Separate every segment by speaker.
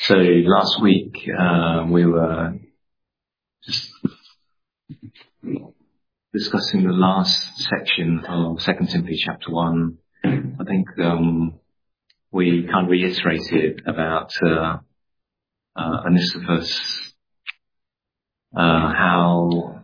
Speaker 1: So last week we were just discussing the last section of 2 Timothy chapter 1. I think we kind of reiterated about Onesiphorus, how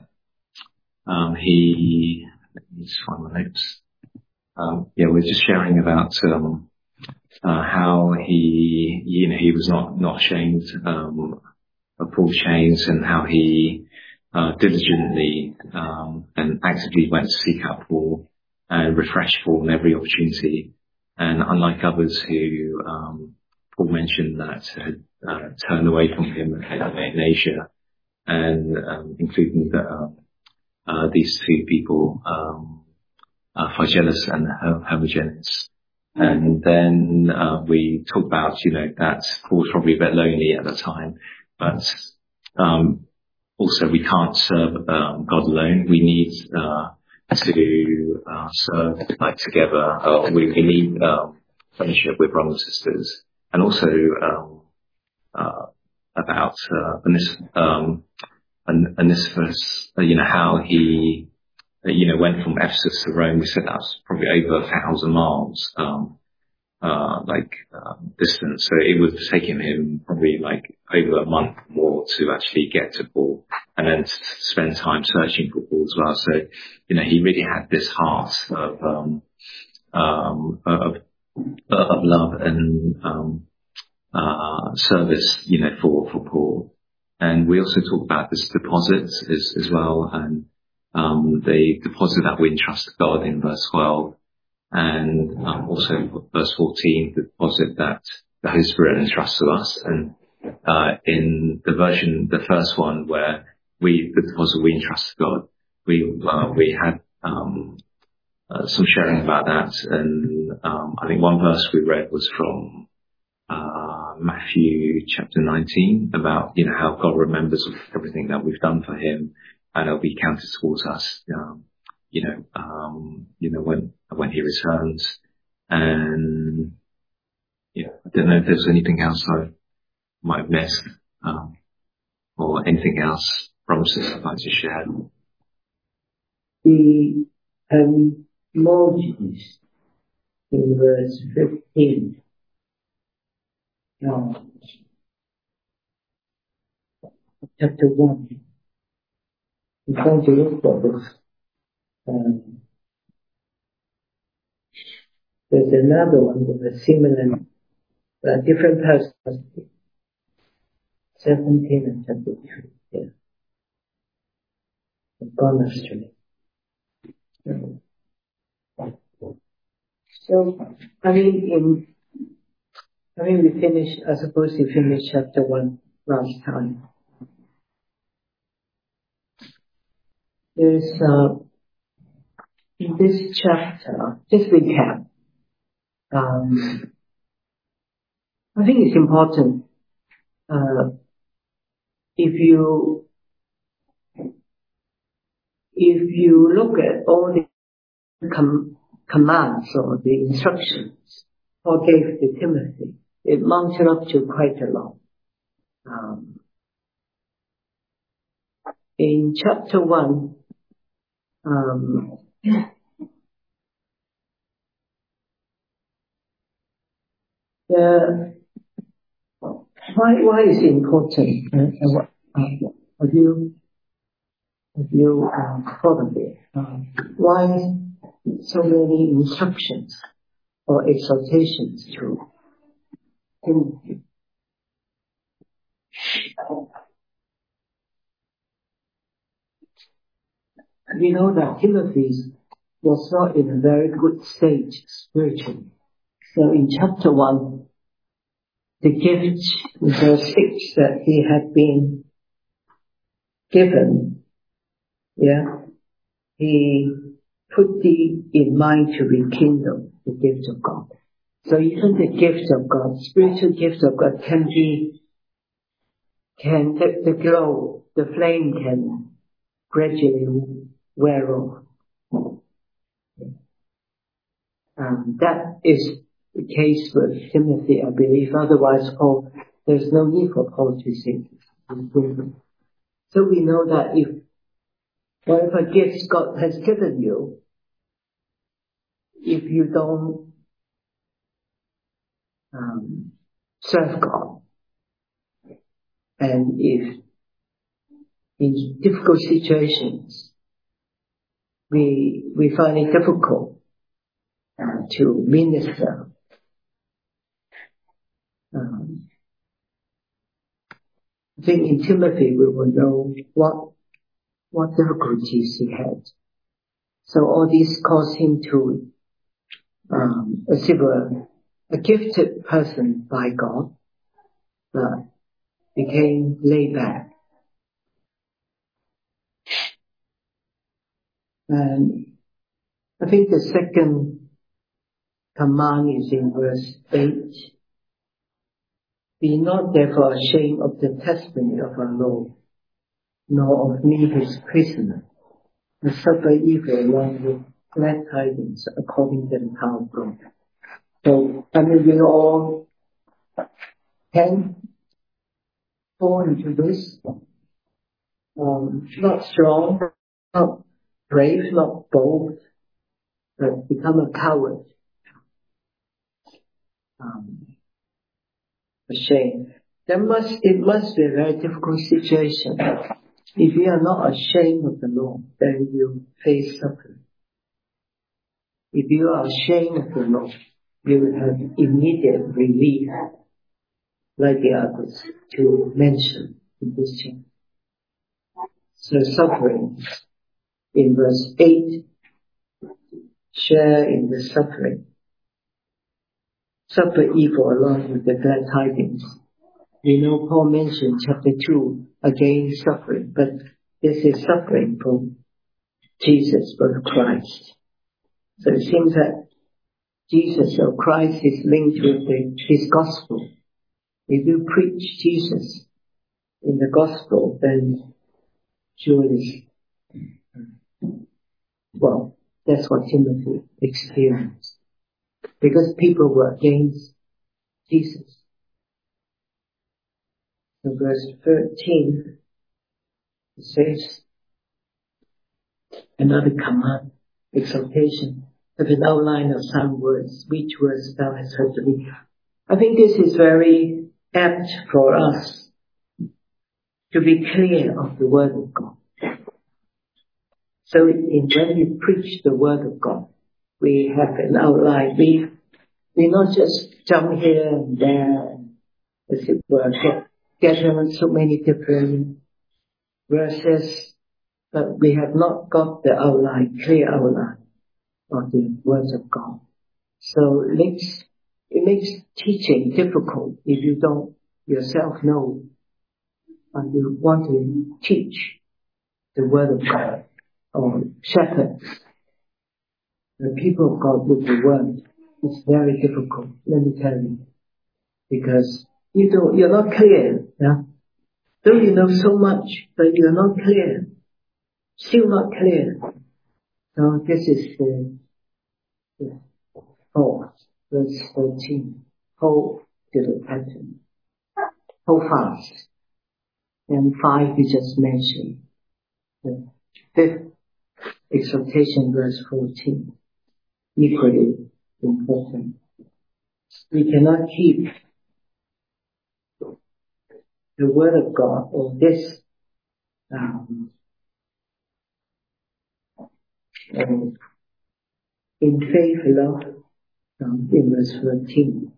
Speaker 1: he... Let me just find my notes. We're just sharing about how he was not ashamed of Paul's chains, and how he diligently and actively went to seek out Paul and refresh Paul in every opportunity. And unlike others who Paul mentioned that had turned away from him in Asia, and including these two people, Phygellus and Hermogenes. And then we talked about, that Paul was probably a bit lonely at the time, but also we can't serve God alone. We need to serve together. We need fellowship with brothers and sisters, and also about Onesiphorus, how he went from Ephesus to Rome. We said that's probably over 1,000 miles, distance. So it was taking him probably over a month more to actually get to Paul, and then spend time searching for Paul as well. So, he really had this heart of love and service, for Paul. And we also talked about this deposit as well, and the deposit that we entrust to God in verse 12, and also verse 14, the deposit that the Holy Spirit entrusts to us. And in the first one, where the deposit we entrust to God, we had some sharing about that. And I think one verse we read was from Matthew chapter 19, about how God remembers everything that we've done for him, and it'll be counted towards us, when he returns. And I don't know if there's anything else I might have missed, or anything else promises I'd like to share.
Speaker 2: The emojis in verse 15. Chapter 1. I'm trying to look for this. There's another one with a similar, different person. 17 and chapter 3. Yeah. I've gone astray. So, we finished, I suppose we finished chapter 1 last time. There's, in this chapter, just recap, I think it's important, if you look at all the commands or the instructions Paul gave to Timothy, it mounted up to quite a lot. In chapter 1, why is it important? Have you thought of it? Why so many instructions or exhortations to Timothy? We know that Timothy was not in a very good state spiritually. So in chapter 1, the gift, verse 6, that he had been given, he put thee in mind to rekindle the gift of God. So even the gift of God, spiritual gift of God, the glow, the flame can gradually wear off. That is the case with Timothy, I believe. Otherwise, Paul there's no need for Paul to say this. So we know that if whatever gifts God has given you, if you don't serve God, and if in difficult situations we find it difficult to minister, I think in Timothy we will know what difficulties he had. So all this caused him to, as if a gifted person by God, but became laid back. And I think the second command is in verse 8. Be not therefore ashamed of the testimony of our Lord, nor of me his prisoner, and suffer evil along with glad tidings according to the power of God. So, I mean, we all can fall into this, not strong, not brave, not bold, but become a coward, ashamed. It must be a very difficult situation. If you are not ashamed of the Lord, then you face suffering. If you are ashamed of the Lord, you will have immediate relief, like the others to mention in this chapter. So suffering in verse 8, share in the suffering. Suffer evil along with the glad tidings. We know Paul mentioned chapter 2 again suffering, but this is suffering from Jesus, for Christ. So it seems that Jesus or Christ is linked with his gospel. If you preach Jesus in the gospel, then surely, well, that's what Timothy experienced. Because people were against Jesus. In verse 13, it says, another command, exhortation, have an outline of some words, which words thou hast heard to me. I think this is very apt for us to be clear of the word of God. So when we preach the word of God, we have an outline. We not just jump here and there, as it were, get on so many different verses, but we have not got the outline, clear outline of the words of God. So it makes teaching difficult if you don't yourself know and you want to teach the word of God or shepherd the people of God with the word. It's very difficult, let me tell you, because you're not clear, yeah? Though you know so much, but you're not clear, still not clear. So this is the 4, verse 13. Hold to the pattern. Hold fast. And 5 we just mentioned. The 5th exhortation, verse 14. Equally important. We cannot keep the word of God or this in faith, love, in verse 13.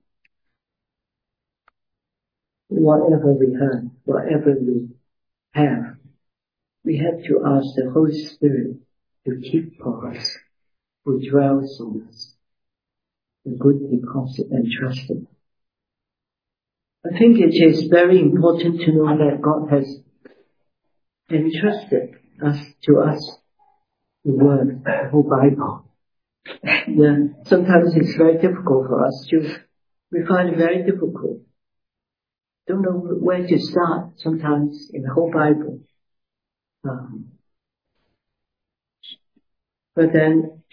Speaker 2: Whatever we heard, whatever we have to ask the Holy Spirit to keep for us, who dwells in us, a good deposit and trusted. I think it is very important to know that God has entrusted to us the Word, the whole Bible. Yeah, sometimes it's very difficult for us we find it very difficult. Don't know where to start sometimes in the whole Bible. But then,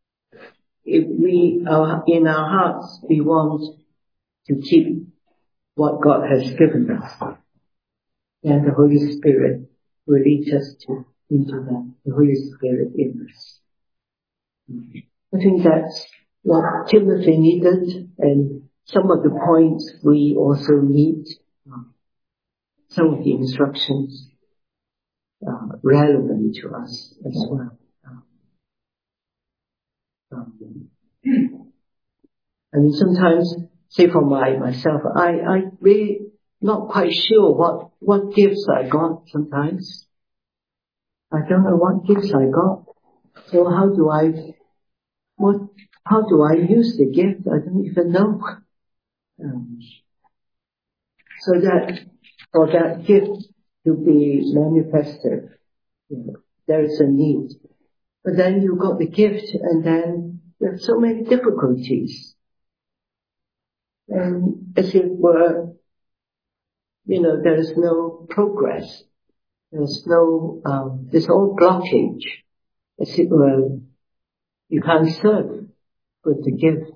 Speaker 2: if in our hearts, we want to keep what God has given us. And the Holy Spirit will lead us into that. The Holy Spirit in us. I think that's what Timothy needed, and some of the points we also need. Some of the instructions relevant to us as well. And sometimes, say for myself, I really not quite sure what gifts I got sometimes. I don't know what gifts I got. So how do I use the gift? I don't even know. So that for that gift to be manifested, there is a need. But then you got the gift, and then there are so many difficulties. And as it were, there is no progress. There's all blockage. As it were, you can't serve with the gift.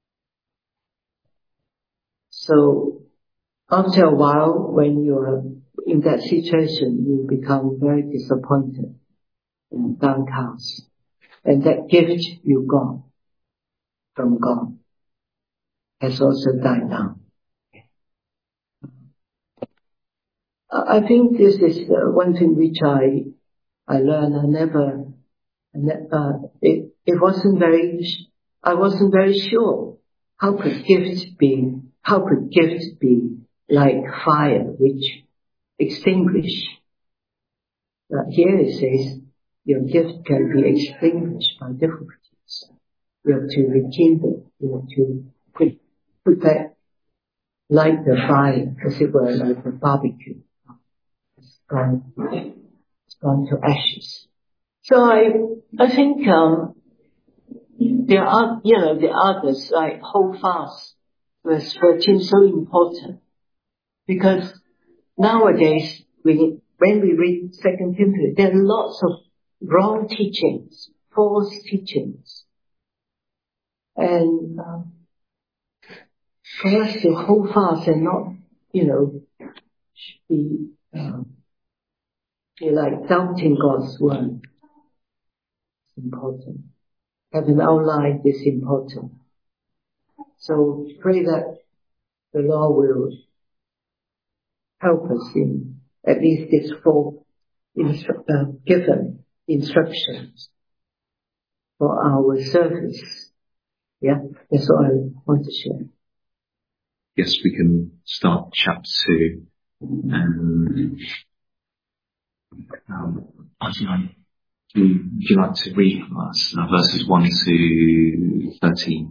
Speaker 2: So after a while, when you're in that situation, you become very disappointed and downcast. And that gift you got from God has also died down. I think this is one thing which I learned. I wasn't very sure. How could gift be like fire which extinguish? Here it says your gift can be extinguished by difficulties. You have to rekindle. You have to put back, light the fire, as it were, like a barbecue. It's gone to ashes. So I think there are the others like hold fast. Verse 13 so important, because nowadays when we read 2 Timothy, there are lots of wrong teachings, false teachings, and for us to hold fast and not be like doubting God's word is important. Have an outline is important. So pray that the Lord will help us in at least these 4 given instructions for our service. Yeah, that's all I want to share.
Speaker 1: Yes, we can start chapter 2. Would you like to read for us verses 1 to 13?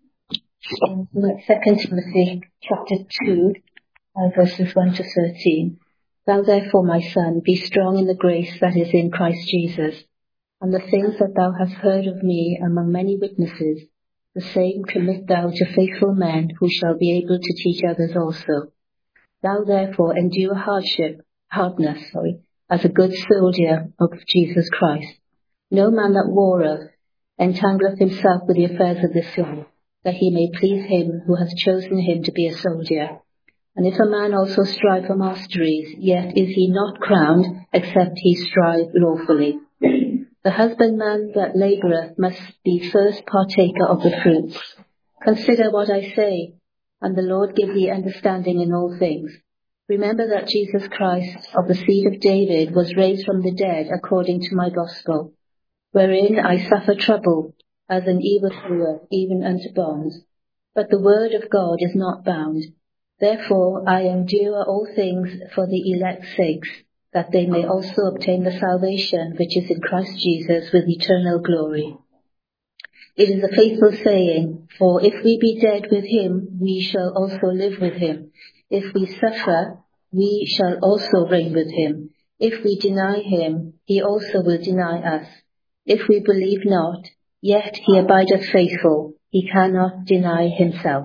Speaker 3: 2 Timothy chapter 2, verses 1 to 13. Thou therefore, my son, be strong in the grace that is in Christ Jesus, and the things that thou hast heard of me among many witnesses, the same commit thou to faithful men who shall be able to teach others also. Thou therefore endure hardness, as a good soldier of Jesus Christ. No man that warreth entangleth himself with the affairs of this life, that he may please him who hath chosen him to be a soldier. And if a man also strive for masteries, yet is he not crowned, except he strive lawfully. The husbandman that laboureth must be first partaker of the fruits. Consider what I say, and the Lord give thee understanding in all things. Remember that Jesus Christ, of the seed of David, was raised from the dead according to my gospel, wherein I suffer trouble, as an evildoer, even unto bonds. But the word of God is not bound. Therefore I endure all things for the elect's sakes, that they may also obtain the salvation which is in Christ Jesus with eternal glory. It is a faithful saying, for if we be dead with him, we shall also live with him. If we suffer, we shall also reign with him. If we deny him, he also will deny us. If we believe not, yet he abideth faithful, he cannot deny himself.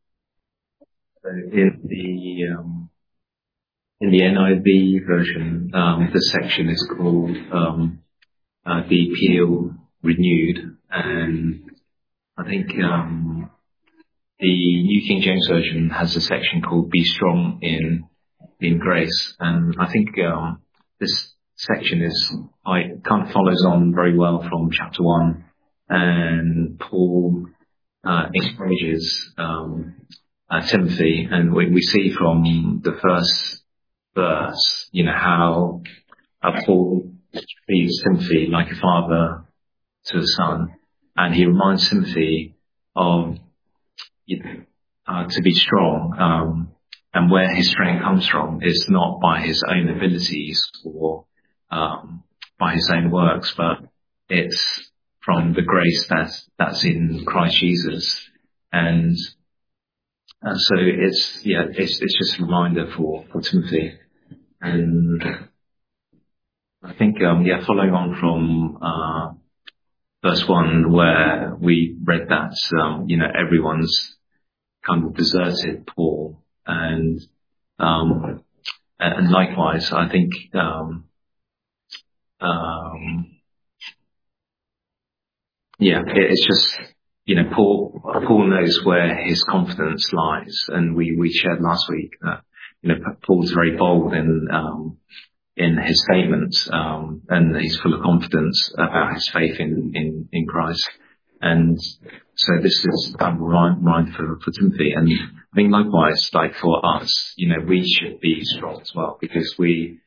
Speaker 1: In the NIV version, the section is called The Appeal Renewed, and I think the New King James Version has a section called "Be Strong in Grace," and I think this section kind of follows on very well from chapter 1, and Paul encourages Timothy, and we see from the first verse, how Paul treats Timothy like a father to a son, and he reminds Timothy of to be strong, and where his strength comes from is not by his own abilities or by his own works, but it's from the grace that's in Christ Jesus. And so it's just a reminder for Timothy. And I think following on from verse 1, where we read that everyone's kind of deserted Paul, and likewise I think it's just Paul knows where his confidence lies, and we shared last week that Paul's very bold in his statements, and he's full of confidence about his faith in Christ. And so this is a reminder for Timothy, and I think likewise, like for us, we should be strong as well, because we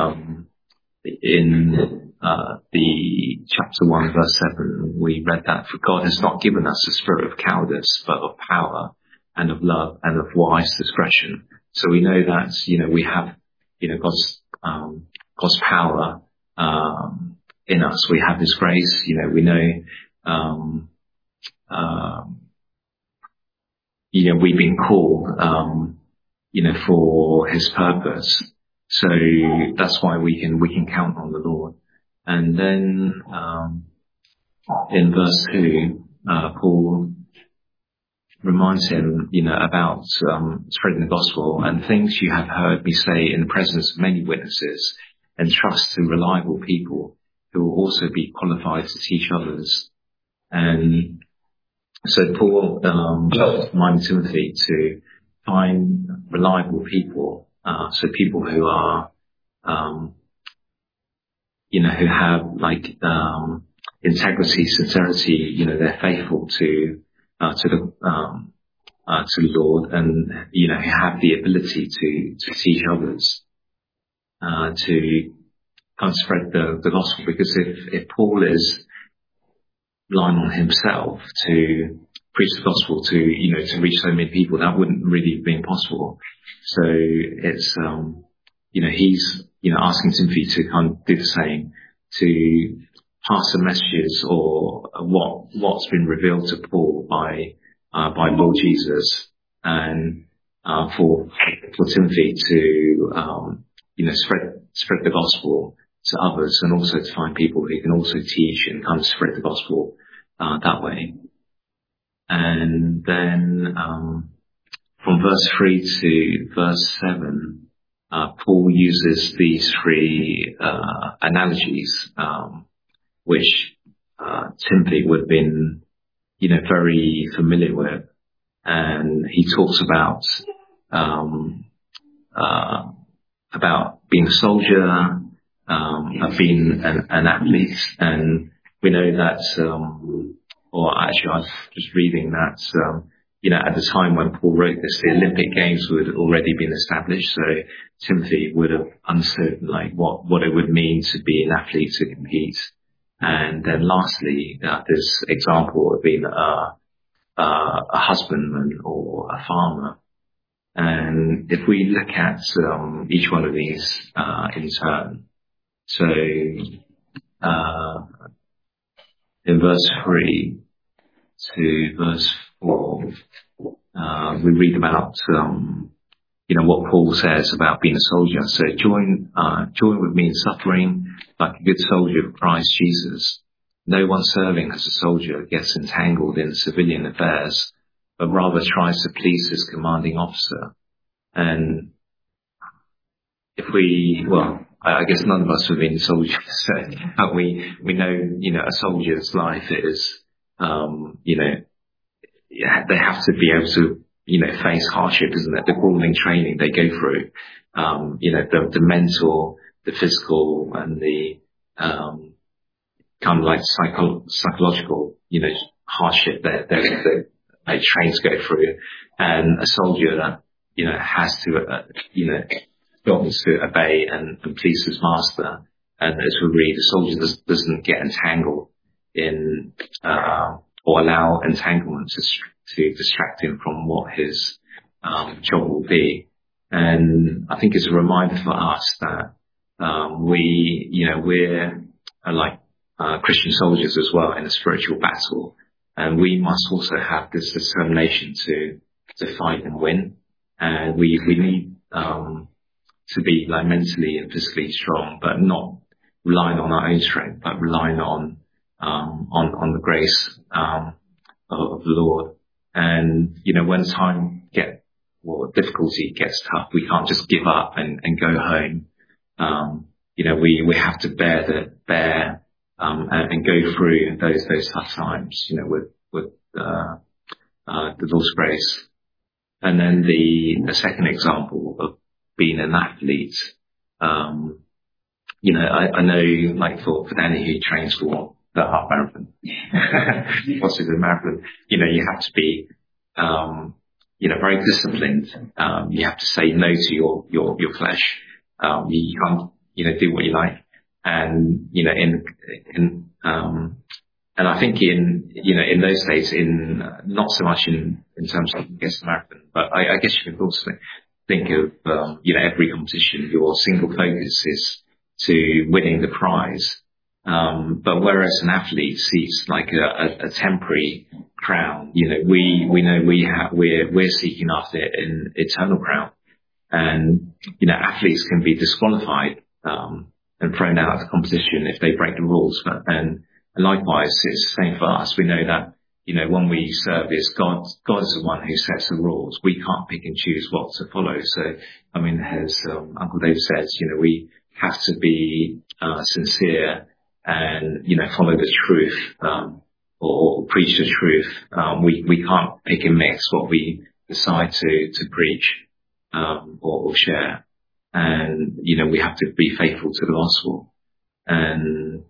Speaker 1: in the chapter 1 verse 7, we read that, "For God has not given us a spirit of cowardice, but of power and of love and of wise discretion." So we know that we have God's power in us. We have His grace. We know we've been called for His purpose. So that's why we can count on the Lord. And then in verse 2, Paul reminds him, about spreading the gospel, "And things you have heard me say in the presence of many witnesses, and trust to reliable people who will also be qualified to teach others." And so Paul reminded Timothy to find reliable people, so people who are, who have integrity, sincerity. They're faithful to the Lord, and who have the ability to teach others, to kind of spread the gospel. Because if Paul is relying on himself to preach the gospel to reach so many people, that wouldn't really have been possible. So it's he's asking Timothy to kind of do the same, to pass the messages or what's been revealed to Paul by Lord Jesus, and for Timothy to spread the gospel to others, and also to find people who can also teach and kind of spread the gospel that way. And then from verse 3 to verse 7, Paul uses these three analogies, which Timothy would have been, very familiar with. And he talks about being a soldier, of being an athlete, and we know that, or actually I was just reading that, at the time when Paul wrote this, the Olympic Games would have already been established, so Timothy would have understood what it would mean to be an athlete, to compete. And then lastly, this example of being a husbandman or a farmer. And if we look at each one of these in turn, so in verse 3 to verse 4, we read about what Paul says about being a soldier. So join with me in suffering like a good soldier of Christ Jesus. No one serving as a soldier gets entangled in civilian affairs, but rather tries to please his commanding officer. And I guess none of us have been soldiers, but we know, a soldier's life is, they have to be able to, face hardship, isn't it? The grueling training they go through, the mental, the physical, and the kind of like psychological, hardship that trains go through. And a soldier, has to, got to obey and please his master. And as we read, the soldier doesn't get entangled in, or allow entanglement to distract him from what his job will be. And I think it's a reminder for us that we're like Christian soldiers as well in a spiritual battle, and we must also have this determination to fight and win. And we need to be like mentally and physically strong, but not relying on our own strength, but relying on the grace of the Lord. And when difficulty gets tough, we can't just give up and go home. We have to bear and go through those tough times, with the Lord's grace. And then the second example of being an athlete, I know, like for Danny, who trains for the half marathon, possibly the marathon, you have to be, very disciplined. You have to say no to your flesh. You can't, do what you like. And, and I think in those days, not so much in terms of, the marathon, but I guess you can also think of, every competition, your single focus is to winning the prize. But whereas an athlete seeks like a temporary crown, we know we're seeking after an eternal crown. And, athletes can be disqualified, and thrown out of the competition if they break the rules. And likewise, it's the same for us. We know that, when we service God is the one who sets the rules. We can't pick and choose what to follow. So, as Uncle Dave says, we have to be sincere and, follow the truth, or preach the truth. We can't pick and mix what we decide to preach, or share. And, we have to be faithful to the gospel. And,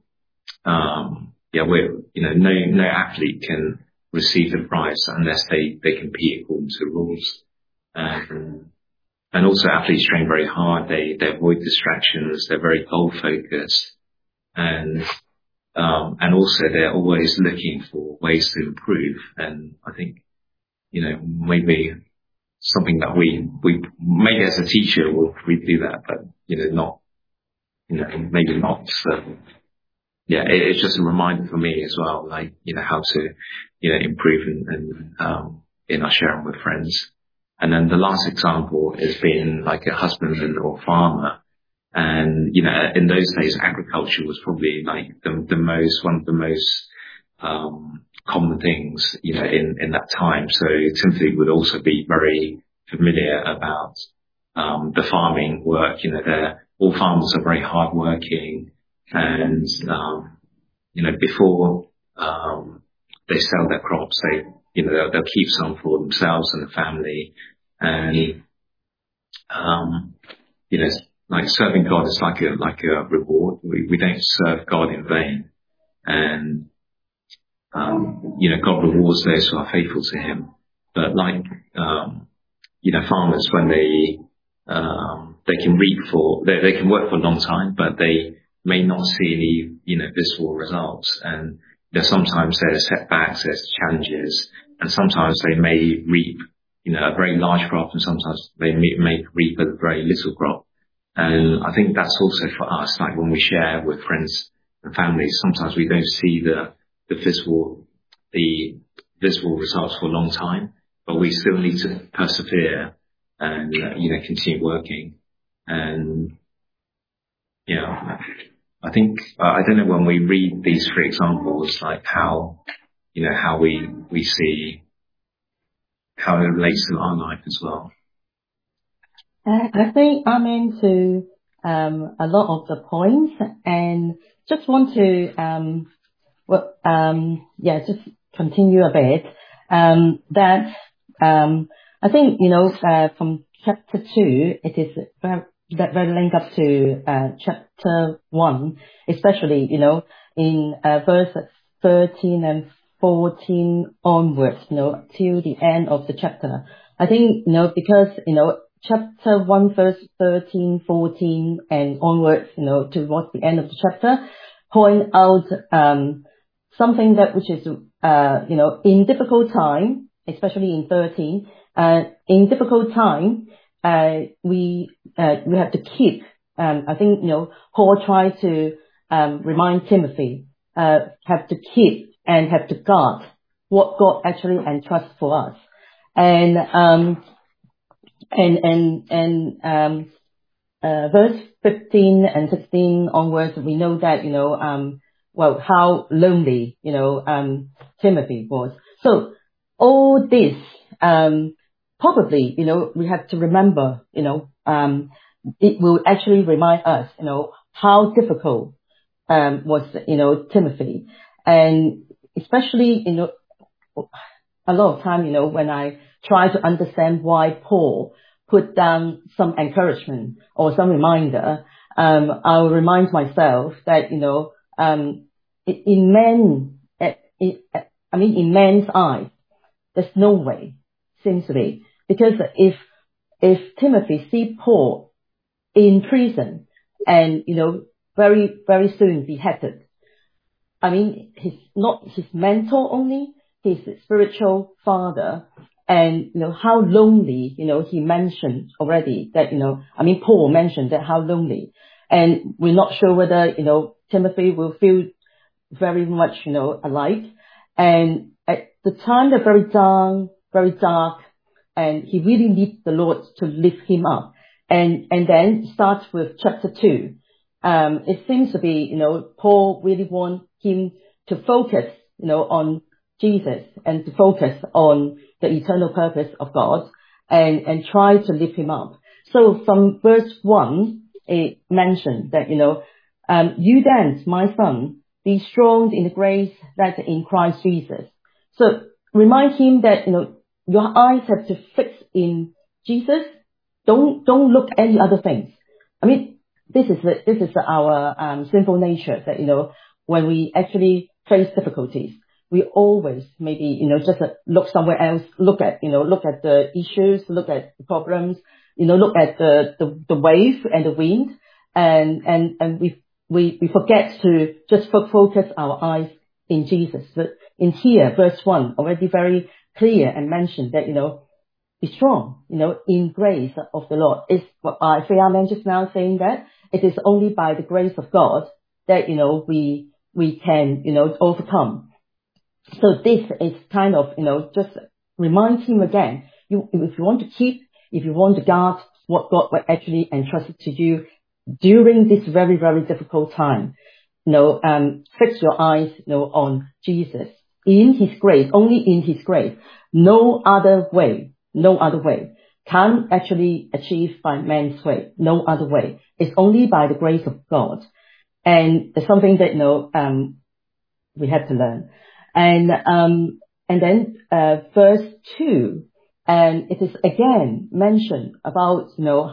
Speaker 1: no athlete can receive the prize unless they compete according to the rules. And also athletes train very hard. They avoid distractions. They're very goal focused. And also they're always looking for ways to improve. And I think, maybe something that we maybe as a teacher we do that, but, not, maybe not. So, it's just a reminder for me as well, like, how to, improve and in our sharing with friends. And then the last example is being like a husbandman or farmer. And, in those days, agriculture was probably like one of the most common things, in that time. So Timothy would also be very familiar about the farming work. All farmers are very hardworking, and before they sell their crops, they'll keep some for themselves and the family. And like serving God is like a reward. We don't serve God in vain. And God rewards those who are faithful to Him. But like farmers, when they can they can work for a long time, but they may not see any visible results. And sometimes there's setbacks, there's challenges, and sometimes they may reap a very large crop, and sometimes they may reap a very little crop. And I think that's also for us, like when we share with friends and families, sometimes we don't see the visible results for a long time, but we still need to persevere and, continue working. And, I think, I don't know, when we read these three examples, like how we see how it relates to our life as well.
Speaker 4: I think I'm into a lot of the points, and just want to just continue a bit. that I think, from chapter 2, it is very linked up to chapter 1, especially, in verse 13 and 14 onwards, till the end of the chapter. I think, because, chapter 1, verse 13, 14 and onwards, towards the end of the chapter, point out something that which is, in difficult time, especially in 13, in difficult time, we have to keep, I think, Paul tried to remind Timothy, have to keep and have to guard what God actually entrusts for us. And verse 15 and 16 onwards, we know that, how lonely, Timothy was. So all this, probably, we have to remember, it will actually remind us, how difficult, was, Timothy. And especially, a lot of time, when I try to understand why Paul put down some encouragement or some reminder, I'll remind myself that, in man's eyes, there's no way, seems to be, because if Timothy see Paul in prison and, very, very soon beheaded, he's not his mentor only, he's his spiritual father. And, how lonely, he mentioned already that, Paul mentioned that how lonely. And we're not sure whether, Timothy will feel very much, alike. And at the time, they're very down, very dark, and he really needs the Lord to lift him up. And then starts with chapter 2. It seems to be, Paul really wants him to focus, on Jesus and to focus on the eternal purpose of God and try to lift him up. So from verse 1, it mentioned that, you then, my son, be strong in the grace that's in Christ Jesus. So remind him that, your eyes have to fix in Jesus. Don't look at any other things. This is our sinful nature that, when we actually face difficulties, we always maybe, just look somewhere else, look at the issues, look at the problems, look at the wave and the wind, and we forget to just focus our eyes in Jesus. But in here, verse 1, already very clear and mentioned that, be strong, in grace of the Lord. Is what I say, amen, just now saying that it is only by the grace of God that, we can, overcome. So this is kind of, just remind him again, if you want to keep, if you want to guard what God actually entrusted to you during this very, very difficult time, fix your eyes, on Jesus, in his grace, only in his grace. No other way can actually achieve by man's way. No other way. It's only by the grace of God. And it's something that, we have to learn. And then, verse 2, and it is again mentioned about,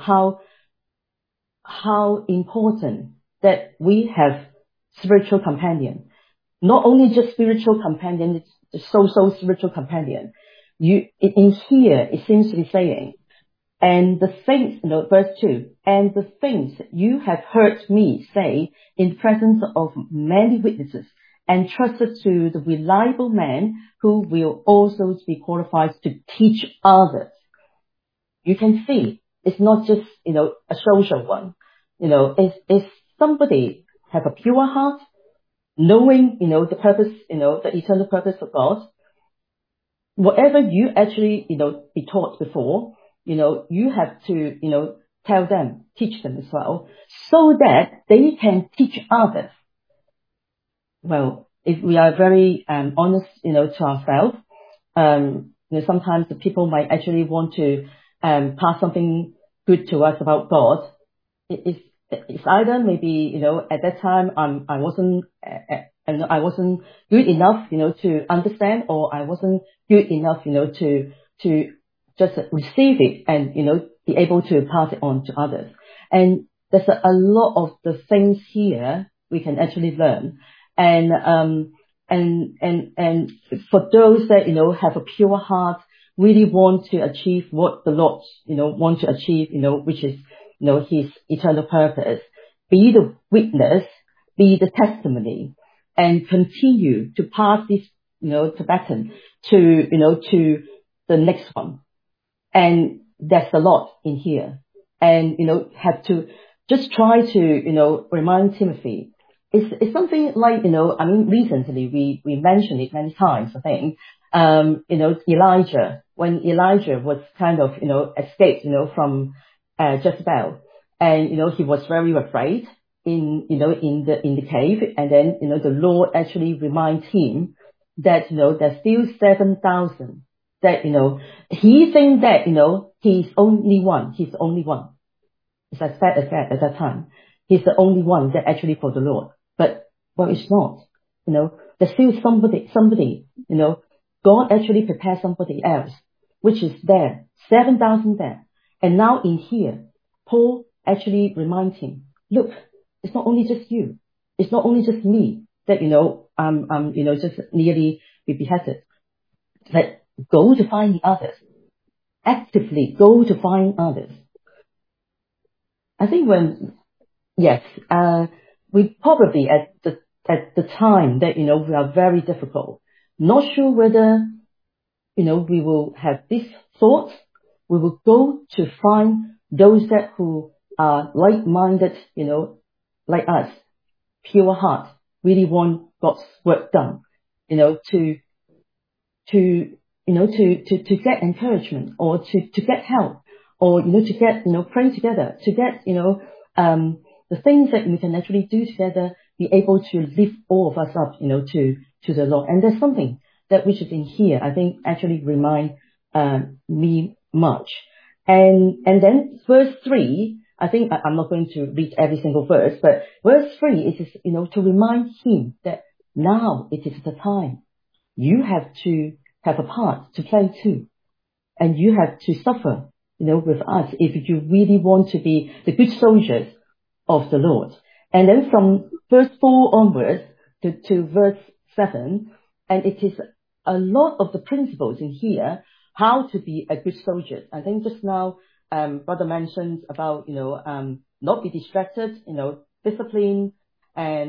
Speaker 4: how important that we have spiritual companion. Not only just spiritual companion, it's so spiritual companion. In here, it seems to be saying, and the things, verse 2, and the things you have heard me say in presence of many witnesses, and trusted to the reliable man who will also be qualified to teach others. You can see, it's not just, a social one. It's somebody have a pure heart, knowing, the purpose, the eternal purpose of God. Whatever you actually, be taught before, you have to, tell them, teach them as well, so that they can teach others. Well, if we are very honest, to ourselves, sometimes the people might actually want to pass something good to us about God. It's either maybe, at that time I wasn't and I wasn't good enough, to understand, or I wasn't good enough, to just receive it and, be able to pass it on to others. And there's a lot of the things here we can actually learn. And for those that, have a pure heart, really want to achieve what the Lord, want to achieve, which is, his eternal purpose, be the witness, be the testimony, and continue to pass this, to baton to, to the next one. And there's a lot in here. And, have to just try to, remind Timothy. It's something like, recently we mentioned it many times, I think. Elijah, when Elijah was kind of, escaped, from, Jezebel, and, he was very afraid in the cave, and then, the Lord actually reminds him that, there's still 7,000 that, he thinks that, he's only one. He's the only one. It's as sad as that at that time. He's the only one that actually for the Lord. But, well, it's not. There's still somebody, God actually prepared somebody else, which is there, 7,000 there. And now in here, Paul actually reminds him, look, it's not only just you. It's not only just me that, just nearly be beheaded. But go to find the others. Actively go to find others. I think we probably at the time that, we are very difficult. Not sure whether, we will have this thought. We will go to find those that who are like-minded, like us, pure heart, really want God's work done, to get encouragement, or to get help, or, to get, pray together, to get, the things that we can actually do together, be able to lift all of us up, to the Lord. And there's something that which is in here, I think actually remind, me much. And then verse 3, I think I'm not going to read every single verse, but verse 3 is, to remind him that now it is the time. You have to have a part to play too. And you have to suffer, with us if you really want to be the good soldiers of the Lord. And then from verse 4 onwards to verse 7, and it is a lot of the principles in here, how to be a good soldier. I think just now, Brother mentioned about, not be distracted, discipline, and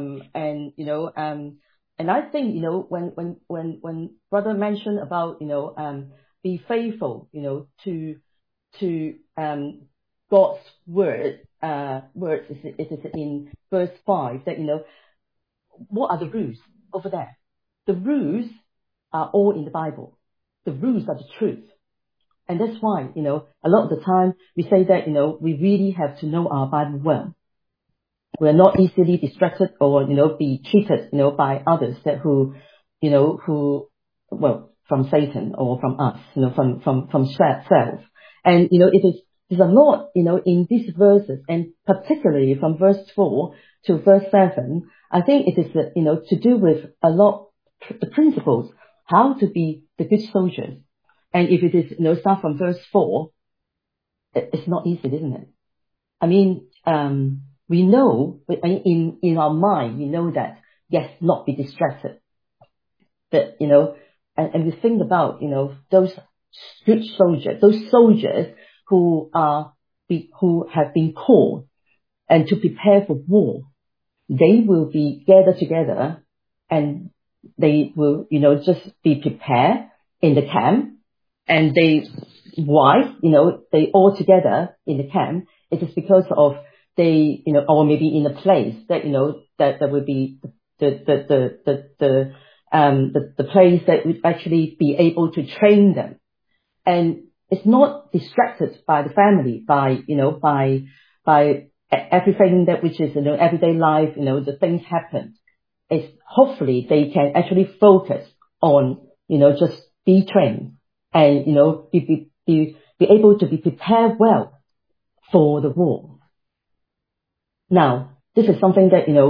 Speaker 4: I think, when Brother mentioned about, be faithful, to God's word, it is in verse 5 that, what are the rules over there? The rules are all in the Bible. The rules are the truth. And that's why, a lot of the time we say that, we really have to know our Bible well. We're not easily distracted or, be cheated, by others that who from Satan or from us, from self. And, there's a lot, in these verses, and particularly from verse 4 to verse 7, I think it is, to do with a lot, the principles, how to be the good soldiers. And if it is, start from verse 4, it's not easy, isn't it? I mean, we know, in our mind, we know that, yes, not be distracted. But, and we think about, those good soldiers, those soldiers who have been called and to prepare for war. They will be gathered together and they will, just be prepared in the camp, and why, they all together in the camp. It is because of they, or maybe in a place that, that will be the place that would actually be able to train them. And it's not distracted by the family, by everything that which is, everyday life, the things happen. It's hopefully they can actually focus on, just be trained and, be able to be prepared well for the war. Now, this is something that,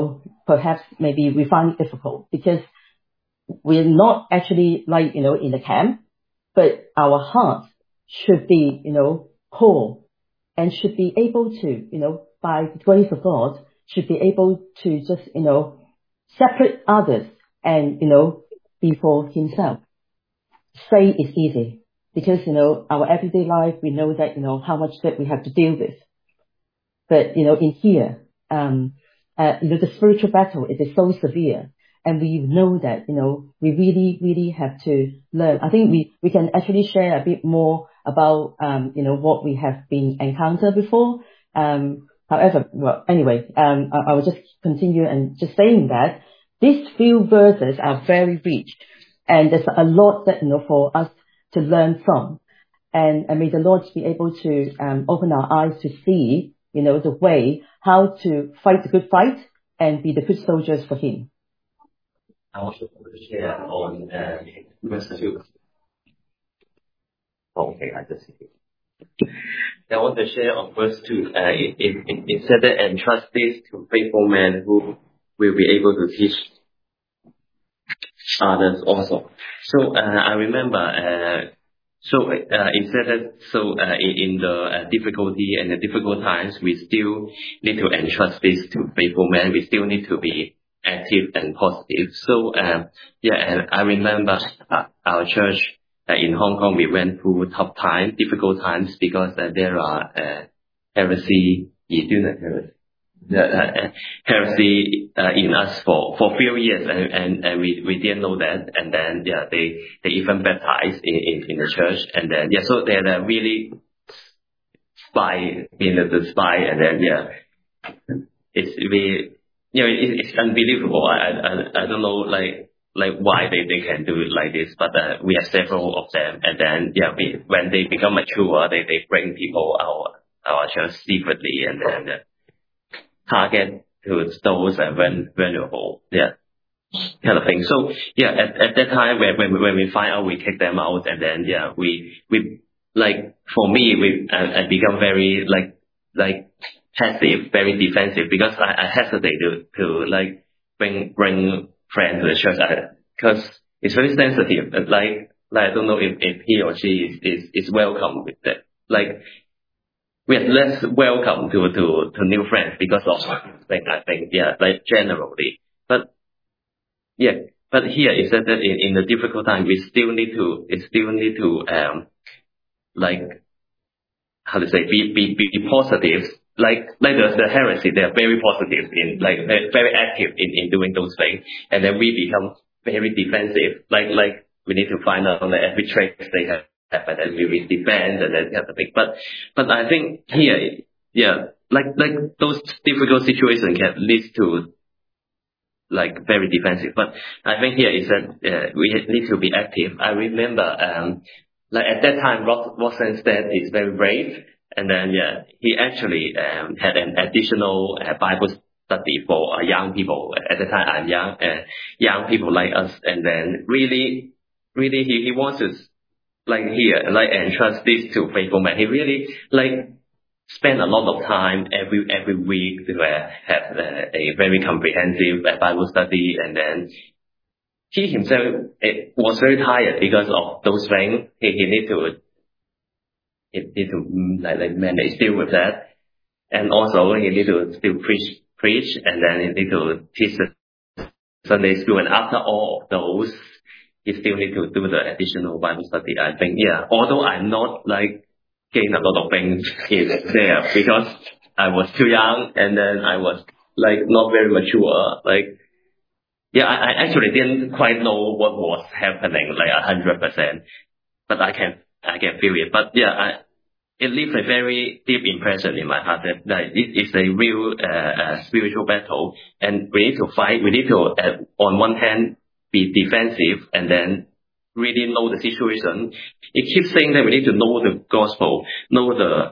Speaker 4: perhaps maybe we find it difficult because we're not actually like, in the camp, but our hearts should be, whole and should be able to, by the grace of God, should be able to just, separate others and, be for himself. Say it's easy because, our everyday life, we know that, how much that we have to deal with. But, in here, the spiritual battle, it is so severe. And we know that, we really, really have to learn. I think we can actually share a bit more about, what we have been encountered before. However, well, anyway, I will just continue and just saying that these few verses are very rich. And there's a lot that, for us to learn from. And may the Lord be able to open our eyes to see, the way how to fight the good fight and be the good soldiers for him.
Speaker 5: I also want to share on verse 2. Okay, I just see it. I want to share on verse 2. It said that entrust this to faithful men who will be able to teach others also. So I remember, it said that, in the difficulty and the difficult times, we still need to entrust this to faithful men. We still need to be active and positive. So, and I remember our church in Hong Kong, we went through tough times, difficult times, because there are heresy, heresy in us for a few years, and we didn't know that, and then they even baptized in the church, and then so they're really the spy, and then it's unbelievable. I don't know like why they can do it like this, but we have several of them, and then when they become mature, they bring people our church secretly, and then target to those vulnerable, kind of thing. So at that time when we find out, we kick them out, and then we like, for me, I become very like passive, very defensive, because I hesitate to like bring friends to the church, because it's very sensitive. Like I don't know if he or she is welcome with that. Like, we are less welcome to new friends because of thing, I think, like generally. But here it said that in the difficult time, we still need to like, how to say, be positive. Like the heresy, they are very positive in, like, very active in doing those things, and then we become very defensive. Like we need to find out every trait they have, and then we defend, and then kind of thing. But I think here, like those difficult situations can lead to like very defensive. But I think here is that we need to be active. I remember like at that time, Rosenstedt is very brave. And then, he actually had an additional Bible study for young people. At the time, I'm young people like us. And then really, he wants to, like here, like entrust this to faithful men. He really, like, spend a lot of time every week to have a very comprehensive Bible study. And then he himself was very tired because of those things. He need to like manage, deal with that, and also he need to still preach, and then he need to teach the Sunday school, and after all of those, he still need to do the additional Bible study. I think, although I'm not like gain a lot of things in there because I was too young, and then I was like not very mature. Like, I actually didn't quite know what was happening like 100%, but I can feel it. But it leaves a very deep impression in my heart that it is a real spiritual battle, and we need to fight. We need to, on one hand, be defensive, and then really know the situation. It keeps saying that we need to know the gospel, know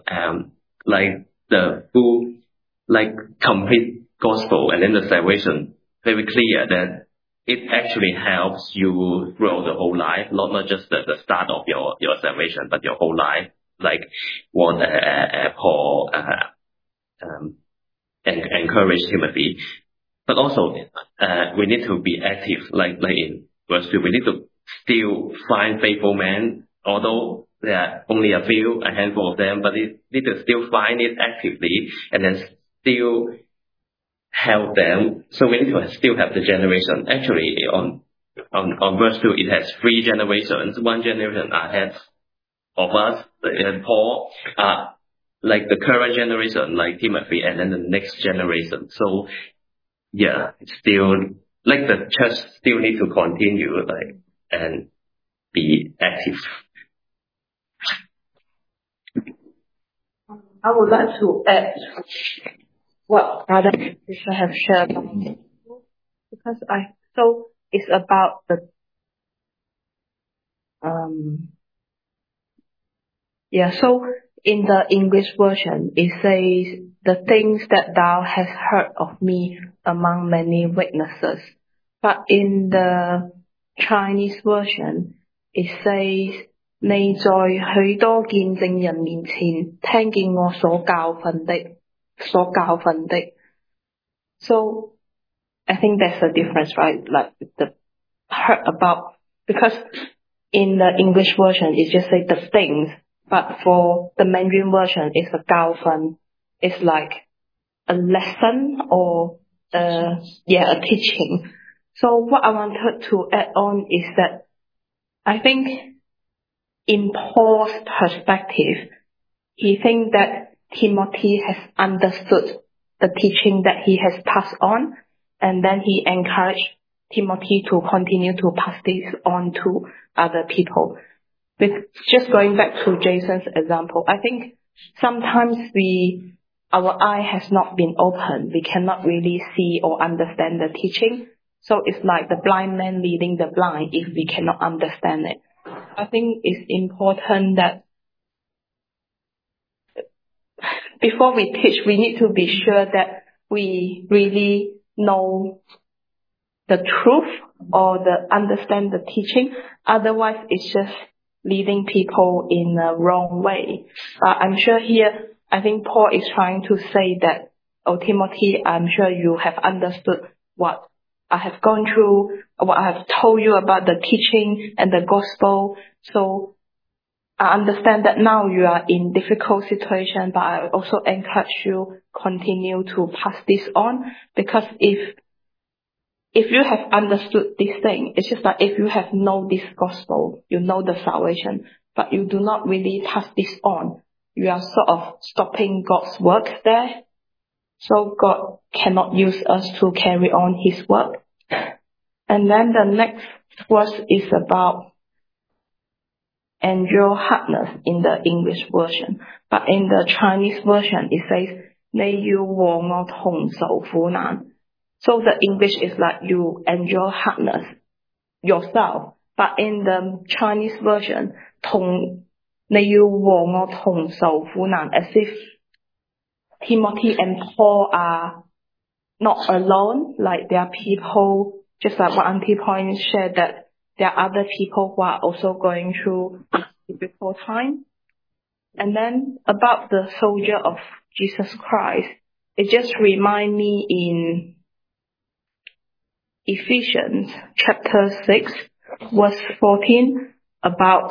Speaker 5: the full, like, complete gospel, and then the salvation. Very clear that it actually helps you grow the whole life, not just the start of your salvation, but your whole life. Like what Paul encouraged Timothy. but also we need to be active, like in verse 2, we need to still find faithful men, although there are only a handful of them, but we need to still find it actively and then still help them. So we need to still have the generation. Actually, on verse 2, it has 3 generations. One generation ahead of us, and Paul, like the current generation, like Timothy, and then the next generation. So yeah, it's still like the church still need to continue and be active.
Speaker 3: I would like to add what Brother and Sister have shared about it, because so it's about the so in the English version it says, the things that thou hast heard of me among many witnesses. But in the Chinese version it says, 你在許多見證人面前聽見我所教訓的。So I think that's the difference, right? Like the heard about, because in the English version it just say the things, but for the Mandarin version it's a 教訓. It's like a lesson or a teaching. So what I wanted to add on is that I think in Paul's perspective, he thinks that Timothy has understood the teaching that he has passed on, and then he encouraged Timothy to continue to pass this on to other people. With just going back to Jason's example, I think sometimes our eye has not been opened. We cannot really see or understand the teaching. So it's like the blind man leading the blind if we cannot understand it. I think it's important that before we teach, we need to be sure that we really know the truth or understand the teaching. Otherwise, it's just leading people in a wrong way. I'm sure here, I think Paul is trying to say that, oh, Timothy, I'm sure you have understood what I have gone through, what I have told you about the teaching and the gospel. So I understand that now you are in difficult situation, but I also encourage you continue to pass this on, because if you have understood this thing, it's just like if you have known this gospel, you know the salvation, but you do not really pass this on, you are sort of stopping God's work there. So God cannot use us to carry on His work. And then the next verse is about endure hardness in the English version. But in the Chinese version, it says, 你要和我同受苦難. So the English is like you endure hardness yourself. But in the Chinese version, 你要和我同受苦難, as if Timothy and Paul are not alone, like there are people, just like what Auntie Point shared, that there are other people who are also going through a difficult time. And then about the soldier of Jesus Christ, it just reminds me in Ephesians chapter 6, verse 14, about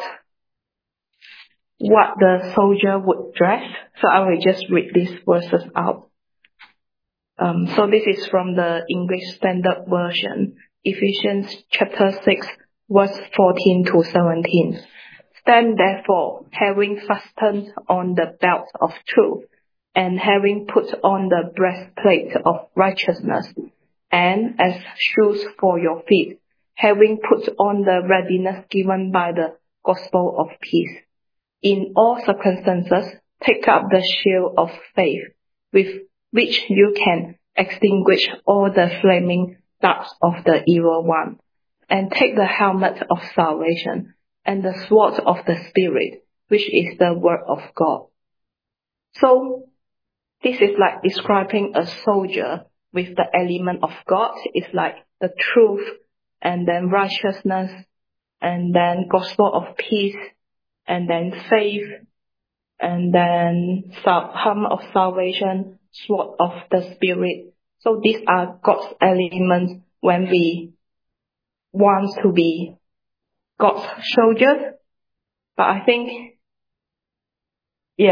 Speaker 3: what the soldier would dress. So I will just read these verses out. So this is from the English Standard Version, Ephesians chapter 6, verse 14 to 17. Stand therefore, having fastened on the belt of truth, and having put on the breastplate of righteousness, and as shoes for your feet, having put on the readiness given by the gospel of peace. In all circumstances, take up the shield of faith, with which you can extinguish all the flaming darts of the evil one, and take the helmet of salvation, and the sword of the Spirit, which is the word of God. So, this is like describing a soldier with the element of God. It's like the truth, and then righteousness, and then gospel of peace, and then faith, and then helmet of salvation, sword of the Spirit,
Speaker 6: So these are God's elements when we want to be God's soldiers. But I think, we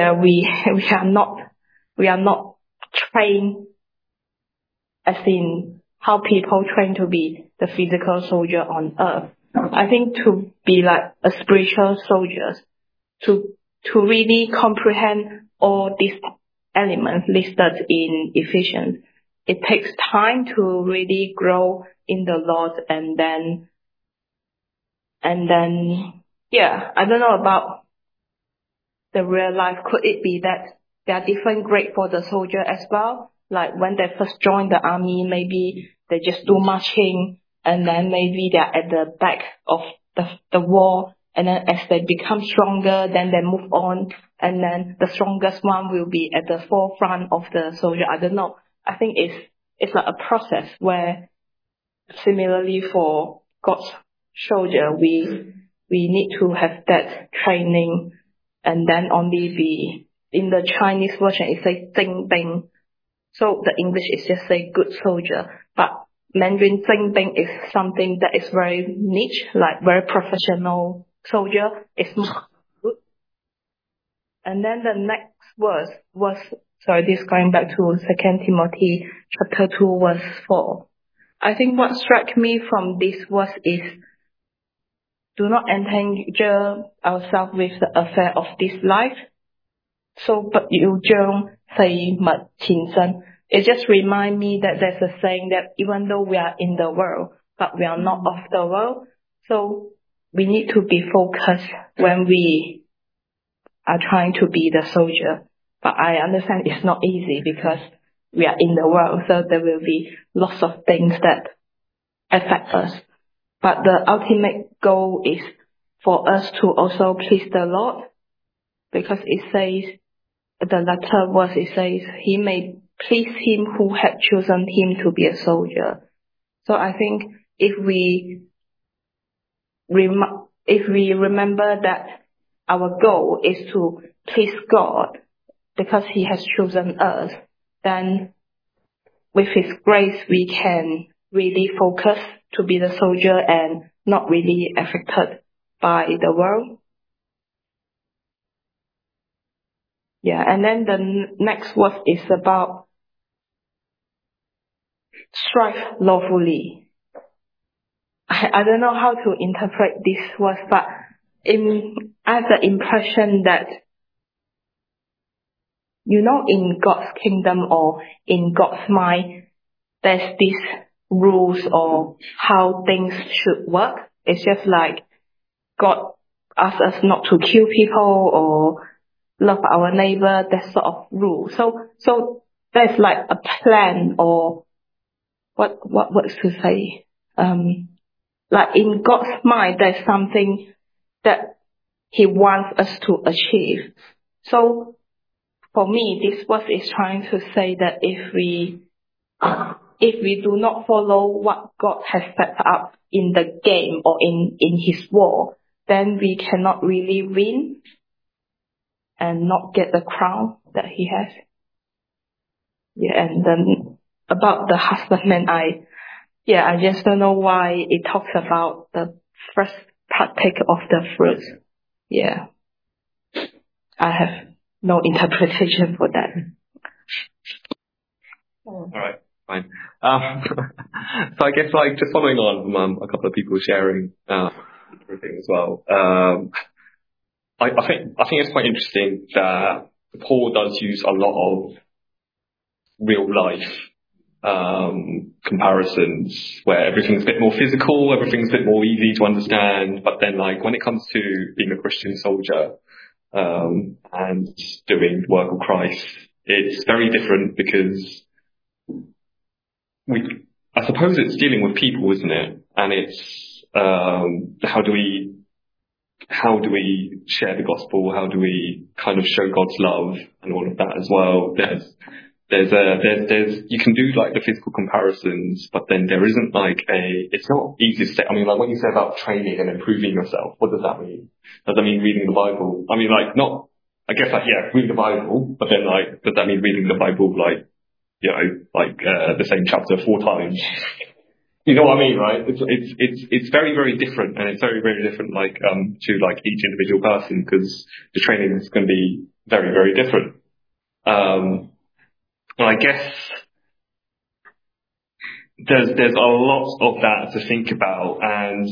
Speaker 6: are not trained as in how people train to be the physical soldier on earth. I think to be like a spiritual soldier, to really comprehend all these elements listed in Ephesians, it takes time to really grow in the Lord, and then, I don't know about the real life. Could it be that there are different grades for the soldier as well? Like when they first join the army, maybe they just do marching, and then maybe they're at the back of the wall, and then as they become stronger, then they move on, and then the strongest one will be at the forefront of the soldier. I don't know. I think it's like a process where, similarly for God's soldier, we need to have that training, and then only be, in the Chinese version it says 精兵. So the English is just say good soldier. But Mandarin 精兵 is something that is very niche, like very professional soldier. It's not good. And then the next verse was, this going back to 2 Timothy chapter 2 verse 4. I think what struck me from this verse is, do not entangle ourselves with the affair of this life. So, but you it just reminds me that there's a saying that even though we are in the world, but we are not of the world. So we need to be focused when we are trying to be the soldier. But I understand it's not easy because we are in the world, so there will be lots of things that affect us. But the ultimate goal is for us to also please the Lord, because it says, the latter verse, it says, he may please him who had chosen him to be a soldier. So I think if we remember that our goal is to please God because he has chosen us, then with his grace we can really focus to be the soldier and not really affected by the world. And then the next verse is about strive lawfully. I don't know how to interpret this verse, but I have the impression that, in God's kingdom or in God's mind, there's these rules or how things should work. It's just like God asks us not to kill people or love our neighbor, that sort of rule. So there's like a plan, or what words to say? Like in God's mind, there's something that he wants us to achieve. So for me, this verse is trying to say that if we do not follow what God has set up in the game or in his war, then we cannot really win and not get the crown that he has. And then about the husbandman, I just don't know why it talks about the first partake of the fruits. I have no interpretation for that.
Speaker 7: All right, fine. So I guess just following on a couple of people sharing everything as well. I think it's quite interesting that Paul does use a lot of real life comparisons where everything's a bit more physical, everything's a bit more easy to understand. But then, when it comes to being a Christian soldier and doing the work of Christ, it's very different because I suppose it's dealing with people, isn't it? And it's how do we share the gospel? How do we kind of show God's love and all of that as well? There's you can do the physical comparisons, but then there isn't it's not easy to say. I mean, when you say about training and improving yourself, what does that mean? Does that mean reading the Bible? I mean, reading the Bible, but then does that mean reading the Bible the same chapter 4 times. You know what I mean, right? It's very, very different, and it's very, very different, to each individual person, because the training is going to be very, very different. And I guess there's a lot of that to think about, and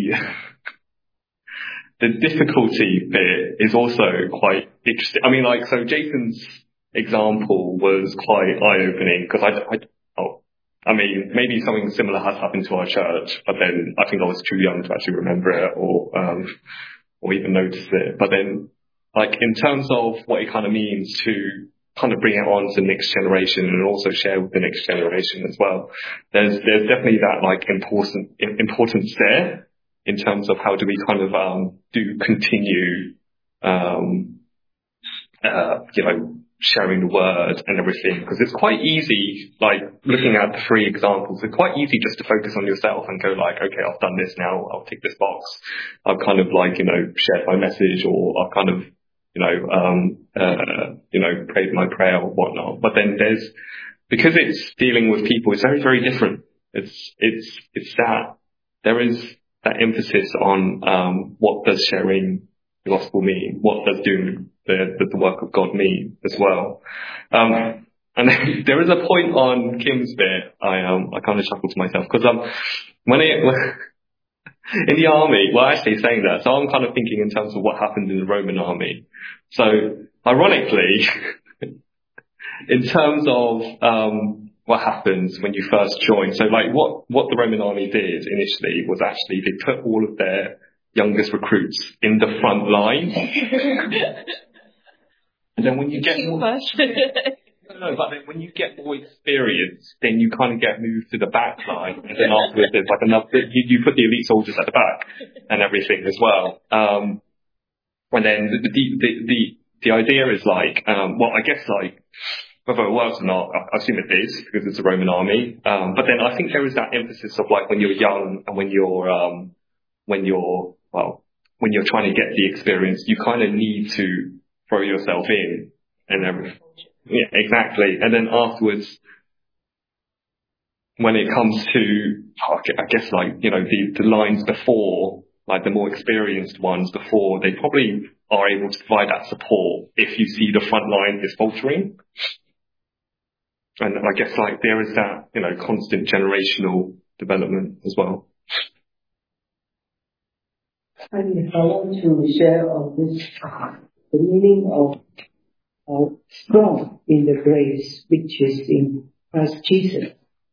Speaker 7: the difficulty bit is also quite interesting. I mean, so Jason's example was quite eye-opening, because I mean, maybe something similar has happened to our church, but then I think I was too young to actually remember it or even notice it. But then, in terms of what it kind of means to kind of bring it on to the next generation and also share with the next generation as well, there's definitely that importance there in terms of how do we kind of continue sharing the word and everything, because it's quite easy, looking at the 3 examples, it's quite easy just to focus on yourself and go okay, I've done this now, I'll tick this box, I've kind of shared my message, or I've kind of prayed my prayer or whatnot. But then because it's dealing with people, it's very, very different. It's that there is that emphasis on what does sharing the gospel mean, what does doing the work of God mean as well. And there is a point on Kim's bit, I kind of chuckled to myself, because when in the army, actually saying that, so I'm kind of thinking in terms of what happened in the Roman army. So ironically, in terms of what happens when you first join, so what the Roman army did initially was actually they put all of their youngest recruits in the front line. And then when you get more, but then when you get more experience, then you kind of get moved to the back line, and then afterwards there's you put the elite soldiers at the back and everything as well. And then the idea is I guess whether it works or not, I assume it is, because it's a Roman army. But then I think there is that emphasis of when you're young and when you're trying to get the experience, you kind of need to throw yourself in and everything. Yeah, exactly. And then afterwards, when it comes to, I guess the lines before, the more experienced ones before, they probably are able to provide that support if you see the front line is faltering. And I guess there is that, constant generational development as well.
Speaker 2: And if I want to share on this, the meaning of strong in the grace which is in Christ Jesus.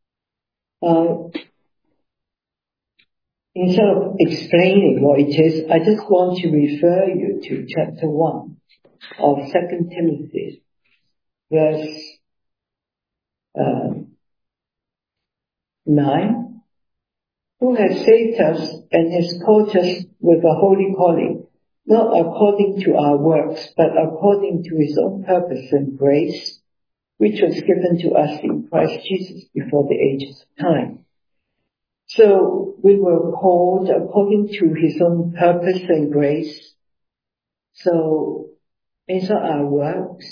Speaker 2: Instead of explaining what it is, I just want to refer you to chapter 1 of 2 Timothy, verse 9. Who has saved us and has called us with a holy calling, not according to our works, but according to his own purpose and grace, which was given to us in Christ Jesus before the ages of time. So we were called according to his own purpose and grace. So it's not our works,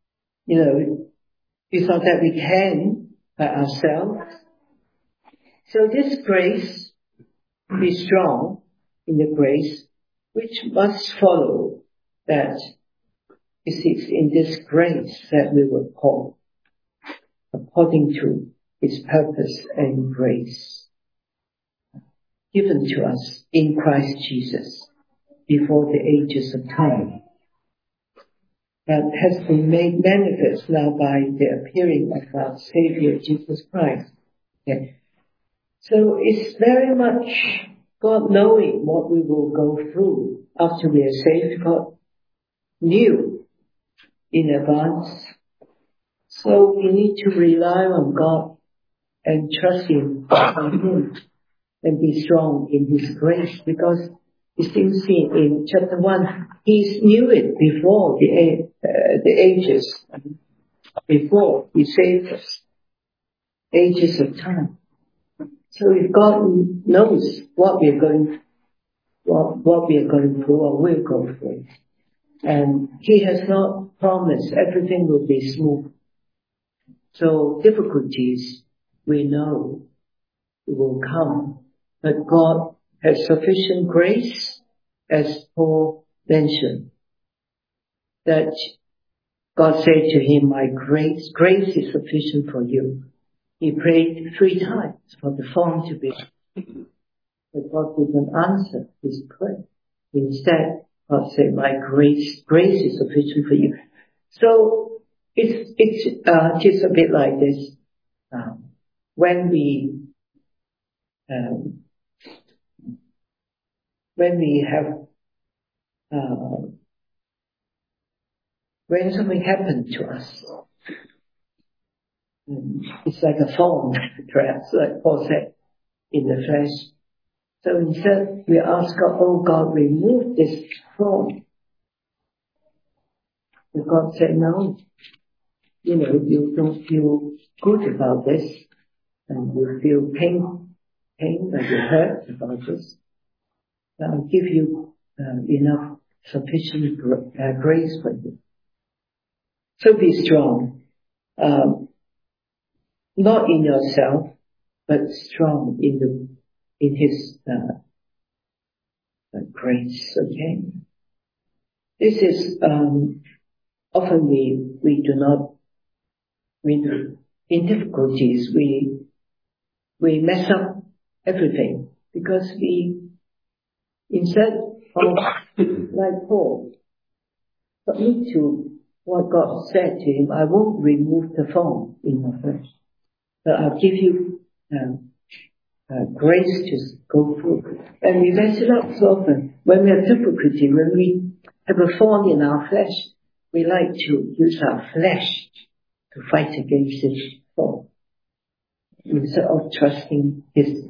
Speaker 2: it's not that we can by ourselves. So this grace, be strong in the grace, which must follow that it is in this grace that we were called, according to his purpose and grace, given to us in Christ Jesus before the ages of time, that has been made manifest now by the appearing of our Savior Jesus Christ. Okay. So it's very much God knowing what we will go through after we are saved. God knew in advance. So we need to rely on God and trust Him and be strong in His grace, because it seems in chapter 1, He knew it before the ages, before He saved us, ages of time. So if God knows what we are going through or will go through, and He has not promised everything will be smooth. So difficulties, we know it will come, but God has sufficient grace, as Paul mentioned, that God said to him, my grace is sufficient for you. He prayed 3 times for the thorn to be, but God didn't answer his prayer. Instead, God said, my grace is sufficient for you. So it's just a bit like this. When something happened to us, it's like a thorn, perhaps, like Paul said, in the flesh. So instead, we ask God, oh God, remove this thorn. And God said, no, you don't feel good about this, and you feel pain that you hurt about this. I'll give you enough sufficient grace for you. So be strong, not in yourself, but strong in His grace. Okay. This is often we do not. In difficulties we mess up everything because we, instead of like Paul, submit to what God said to him. I won't remove the thorn in your flesh, but I'll give you grace to go through. And we mess it up so often. When we have difficulty, when we have a thorn in our flesh, we like to use our flesh to fight against this thorn, instead of trusting His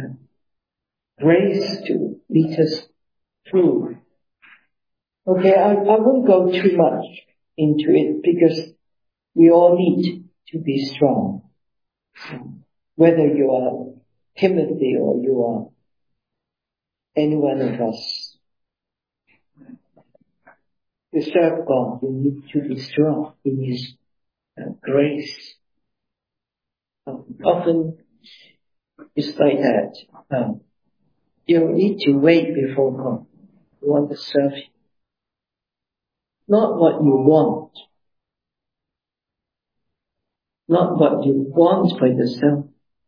Speaker 2: grace to lead us through. Okay, I won't go too much into it because we all need to be strong. Whether you are Timothy or you are any one of us, to serve God, you need to be strong in His grace. Often it's like that. You need to wait before God. You want to serve Him. Not what you want. Not what you want for yourself.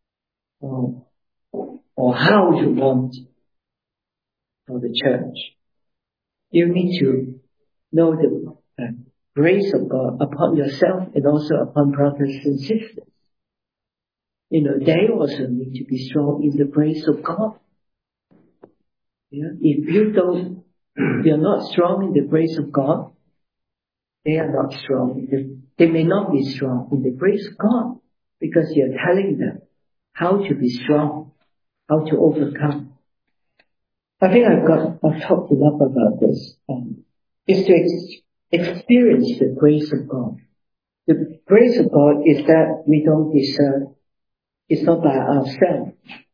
Speaker 2: Or how you want for the church. You need to know the grace of God upon yourself and also upon brothers and sisters. They also need to be strong in the grace of God. Yeah? If you're not strong in the grace of God, they are not strong. They may not be strong in the grace of God because you're telling them how to be strong, how to overcome. I think I've talked enough about this. Is to experience the grace of God. The grace of God is that we don't deserve. It's not by ourselves.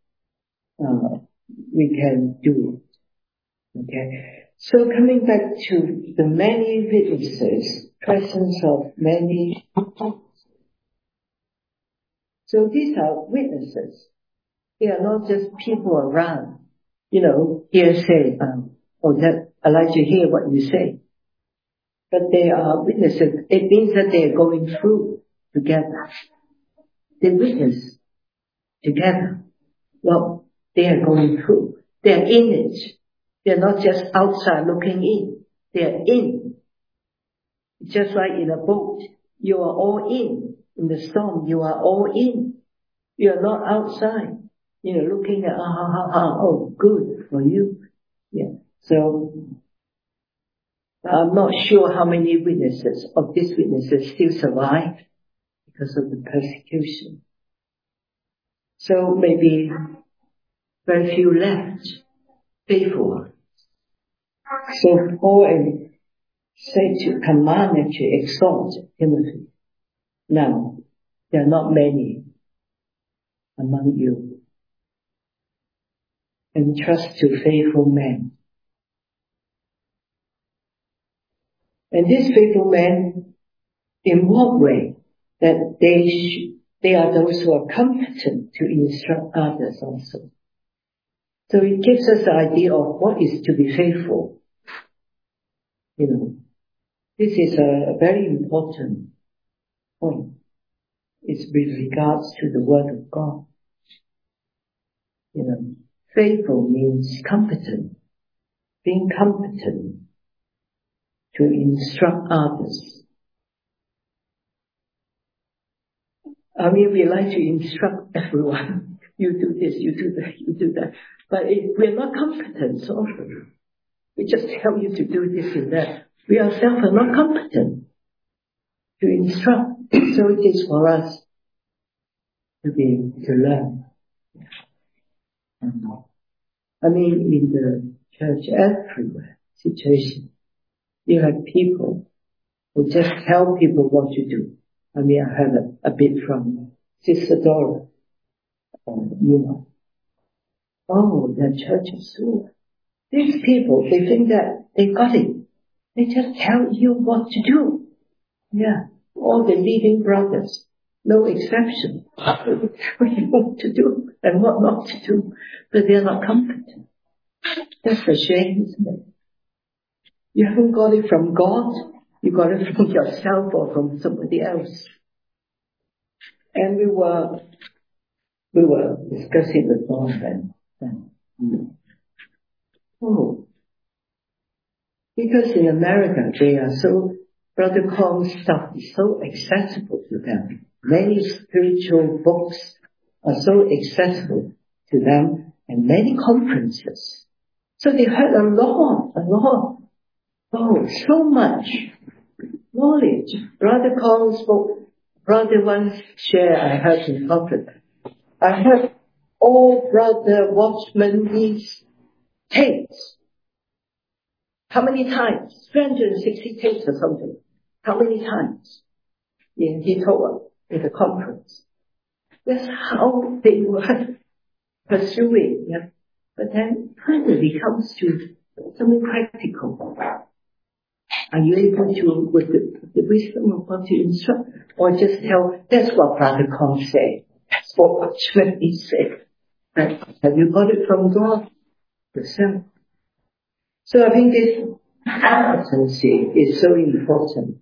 Speaker 2: We can do it. Okay. So coming back to the many witnesses, presence of many. So these are witnesses. They are not just people around. Hearsay. That I like to hear what you say. But they are witnesses. It means that they are going through together. They witness together. Well, they are going through. They are in it. They are not just outside looking in. They are in. Just like in a boat, you are all in. In the storm, you are all in. You are not outside. Looking at, oh, good for you. Yeah. So, I'm not sure how many witnesses of these witnesses still survive because of the persecution. So maybe very few left, faithful. So Paul said to command and to exhort Timothy. Now, there are not many among you. Entrust to faithful men. And this faithful man, in what way? that they are those who are competent to instruct others also. So it gives us the idea of what is to be faithful. This is a very important point. It's with regards to the Word of God. Faithful means competent, being competent to instruct others. We like to instruct everyone. You do this, you do that, you do that. But if we're not competent, so we just tell you to do this and that. We ourselves are not competent to instruct. So it is for us to learn. In the church, everywhere, situation, you have people who just tell people what to do. I heard a bit from Sister Dora. The church is so. These people, they think that they got it. They just tell you what to do. Yeah. All the leading brothers, no exception. They tell you what to do and what not to do, but they're not competent. That's a shame, isn't it? You haven't got it from God, you got it from yourself or from somebody else. And we were discussing with God because in America they are so, Brother Kong's stuff is so accessible to them. Many spiritual books are so accessible to them, and many conferences. So they heard a lot. So much knowledge. Brother Kong's book, Brother once shared, I heard in conference. I heard all Brother Watchman Nee's tapes. How many times? 360 tapes or something. How many times? Yeah, he told us at the conference. That's how they were pursuing. Yeah. But then finally it comes to something practical. Are you able to, with the wisdom of God, to instruct? Or just tell, that's what Brother Kong said. That's what Watchman Nee said. Have you got it from God? Yourself. So I think this competency is so important.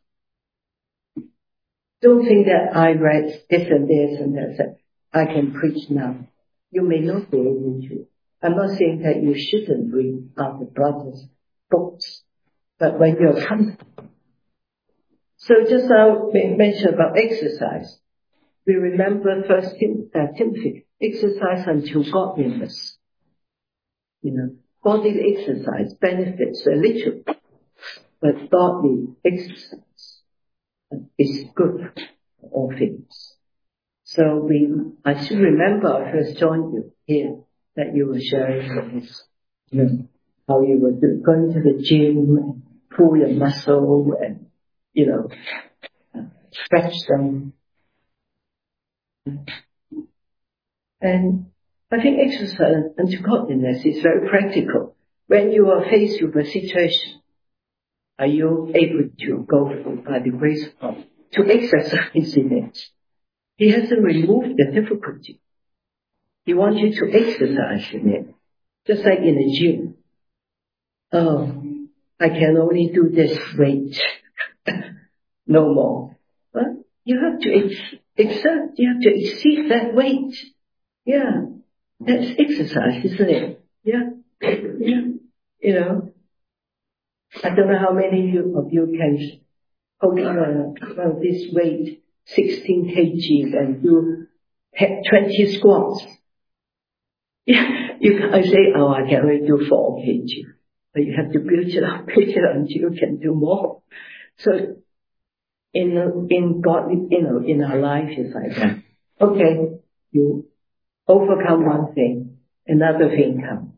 Speaker 2: Don't think that I read this and that, I can preach now. You may not be able to. I'm not saying that you shouldn't read other brothers' books, but when you're comfortable. So just now we mentioned about exercise. We remember First Timothy, exercise unto godliness. Bodily exercise benefits a little, but godly exercise is good for all things. So I should remember I first joined you here that you were sharing this, how you were going to the gym and pull your muscle and, stretch them. And I think exercise unto godliness is very practical. When you are faced with a situation, are you able to go by the grace of God to exercise in it? He hasn't removed the difficulty. He wants you to exercise in it. Just like in a gym. I can only do this weight. No more. But you have to exert, you have to exceed that weight. Yeah. That's exercise, isn't it? Yeah. I don't know how many of you can hold on this weight, 16 kg, and do 20 squats. I say, I can only do 4 kg. But you have to build it up until you can do more. So, in God, in our life, it's like that. Okay, you overcome one thing, another thing comes.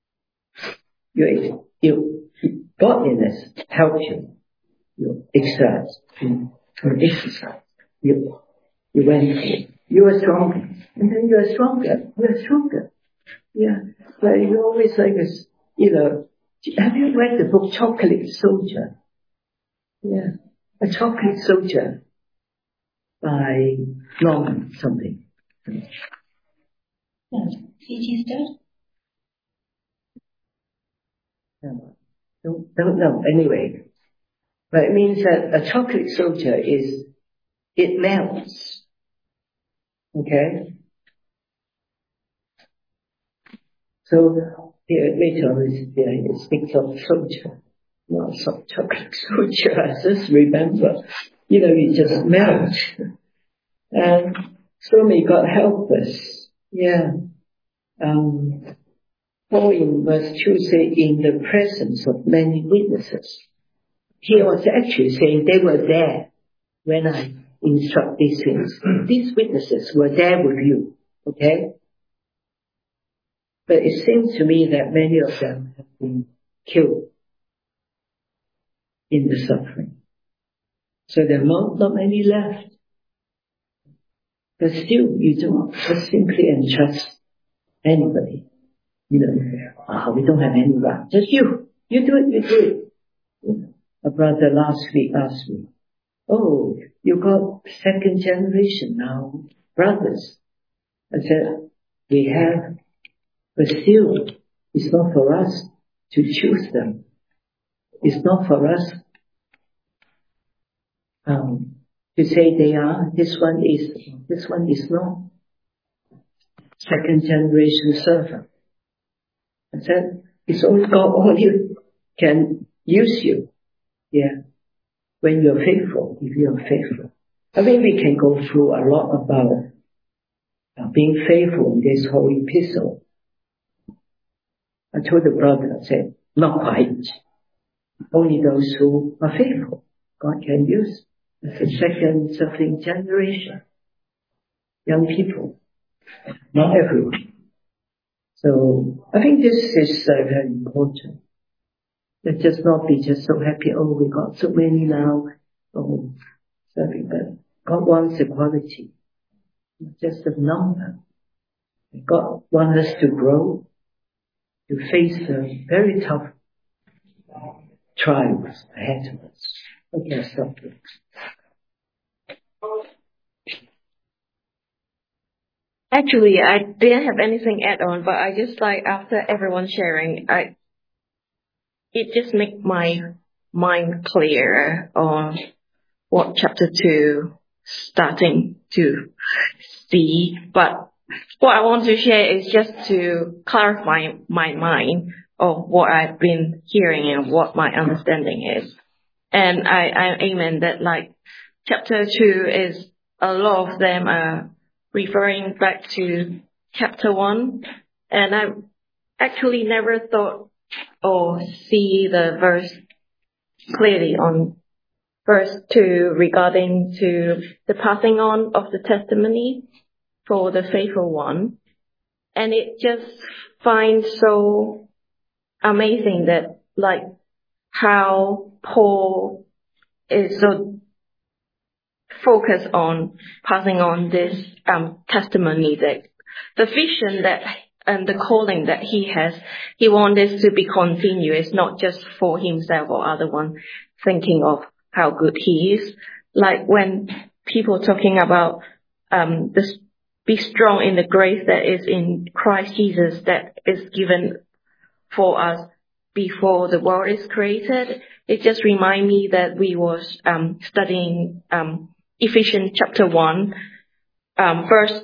Speaker 2: Godliness helps you. You exert, you exercise. You went through. You are stronger. And then you are stronger. You are stronger. Yeah. But you always like this, have you read the book Chocolate Soldier? Yeah. A chocolate soldier. by Norman something.
Speaker 3: C.T. Studd?
Speaker 2: Don't know. Anyway, but it means that a chocolate soldier it melts. Okay? So here later on it speaks of soldier, not some chocolate soldier. I just remember, you just melt. And so may God help us. Yeah. Paul in verse 2 say, in the presence of many witnesses. He was actually saying they were there when I instruct these things. These witnesses were there with you. Okay? But it seems to me that many of them have been killed in the suffering. So there are not many left. But still, you don't just simply entrust anybody. We don't have any right. Just you. You do it. A brother last week asked me, oh, you got second generation now, brothers. I said, we have, but still, it's not for us to choose them. It's not for us to say they are, this one is not. Second generation servant. I said, it's only God only can use you. Yeah. When you're faithful, if you're faithful. I mean, we can go through a lot about being faithful in this whole epistle. I told the brother, I said, not quite. Only those who are faithful, God can use. As a second suffering generation. Young people. Not everyone. So, I think this is very important. Let's just not be just so happy, oh, we got so many now, oh, serving, but God wants equality, not just a number. God wants us to grow, to face the very tough trials ahead of us. Okay, stop here.
Speaker 6: Actually, I didn't have anything add on, but I just after everyone sharing, it just make my mind clear on what chapter 2 starting to see. But what I want to share is just to clarify my mind of what I've been hearing and what my understanding is. And I amen that chapter 2 is a lot of them are referring back to chapter 1. And I actually never thought or see the verse clearly on verse 2 regarding to the passing on of the testimony for the faithful one. And it just finds so amazing that how Paul is so focused on passing on this testimony, that the vision that and the calling that he has, he wants this to be continuous, not just for himself or other one thinking of how good he is. Like when people talking about this, be strong in the grace that is in Christ Jesus that is given for us before the world is created. It just remind me that we was studying Ephesians chapter 1, verse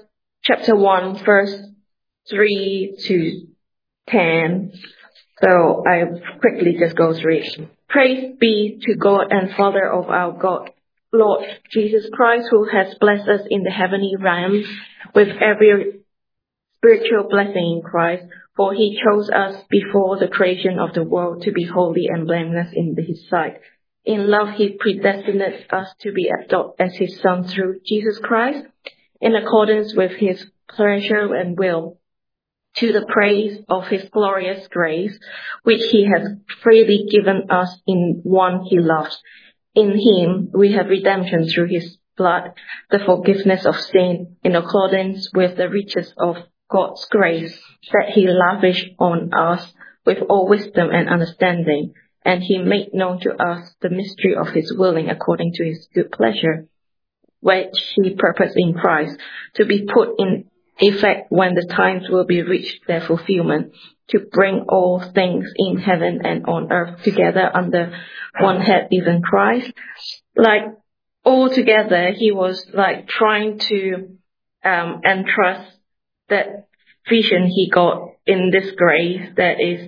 Speaker 6: 3 to 10. So I quickly just go through it. Praise be to God and Father of our God, Lord Jesus Christ, who has blessed us in the heavenly realms with every spiritual blessing in Christ. For he chose us before the creation of the world to be holy and blameless in his sight. In love, he predestined us to be adopted as his son through Jesus Christ, in accordance with his pleasure and will, to the praise of his glorious grace, which he has freely given us in one he loves. In him we have redemption through his blood, the forgiveness of sin, in accordance with the riches of God's grace that he lavished on us with all wisdom and understanding. And he made known to us the mystery of his willing according to his good pleasure, which he purposed in Christ, to be put in effect when the times will be reached their fulfillment, to bring all things in heaven and on earth together under one head, even Christ. Like, all together, he was like trying to entrust that vision he got in this grace that is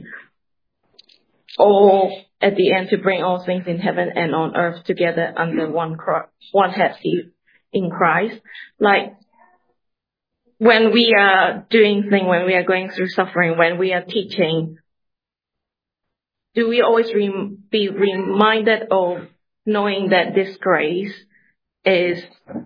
Speaker 6: all at the end, to bring all things in heaven and on earth together under one head in Christ. Like, when we are doing things, when we are going through suffering, when we are teaching, do we always be reminded of knowing that this grace is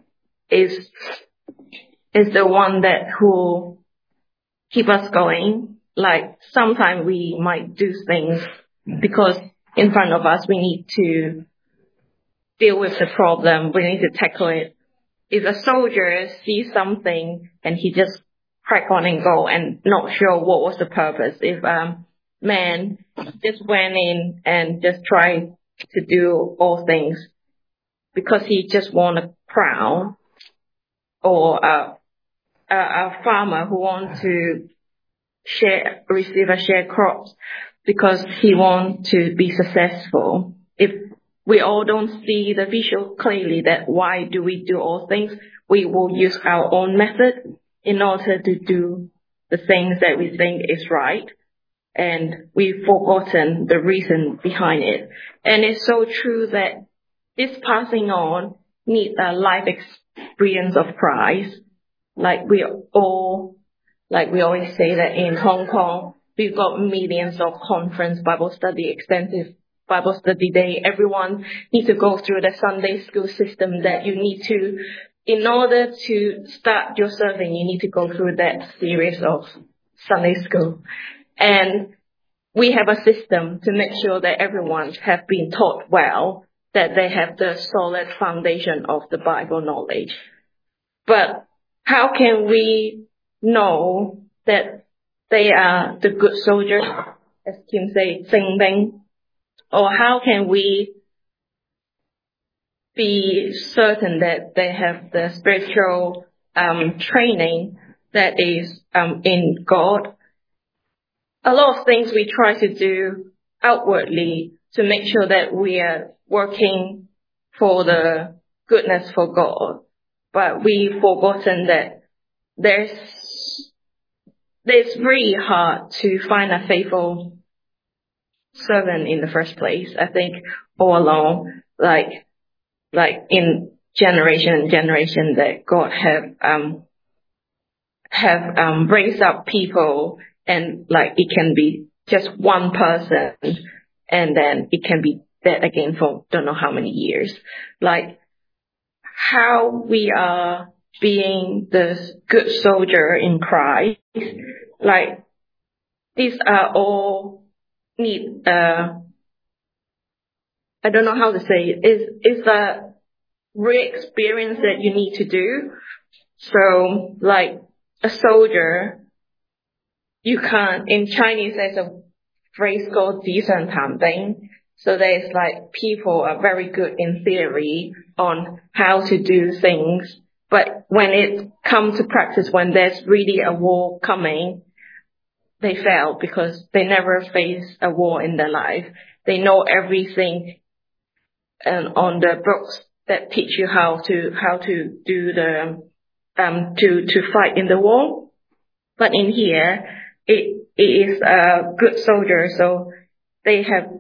Speaker 6: the one that will keep us going? Like, sometimes we might do things because in front of us we need to deal with the problem, we need to tackle it. If a soldier sees something and he just crack on and go and not sure what was the purpose, if man just went in and just tried to do all things because he just want a crown, or a farmer who wants to receive a share crops because he wants to be successful. If we all don't see the visual clearly that why do we do all things, we will use our own method in order to do the things that we think is right, and we've forgotten the reason behind it. And it's so true that this passing on needs a life experience of Christ. Like we always say that in Hong Kong, we've got millions of conference, Bible study, extensive Bible study day. Everyone needs to go through the Sunday school system that you need to, in order to start your serving, you need to go through that series of Sunday school. And we have a system to make sure that everyone have been taught well, that they have the solid foundation of the Bible knowledge. But how can we know that they are the good soldiers, as Kim say, 精兵? Or how can we be certain that they have the spiritual training that is in God? A lot of things we try to do outwardly to make sure that we are working for the goodness for God, but we've forgotten that it's really hard to find a faithful servant in the first place. I think all along, like in generation and generation, that God have raised up people, and like it can be just one person, and then it can be dead again for don't know how many years. Like how we are being the good soldier in Christ, like these are all need I don't know how to say it. Is a real experience that you need to do. So like a soldier, you can't, in Chinese there's a phrase called 纸上談兵. So there's like people are very good in theory on how to do things, but when it comes to practice, when there's really a war coming, they fail because they never face a war in their life. They know everything on the books that teach you how to do the to fight in the war. But in here, it is a good soldier, so they have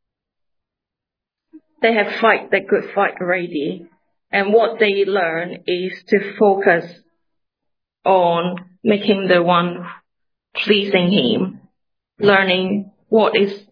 Speaker 6: fight the good fight already. And what they learn is to focus on making the one pleasing him, learning what he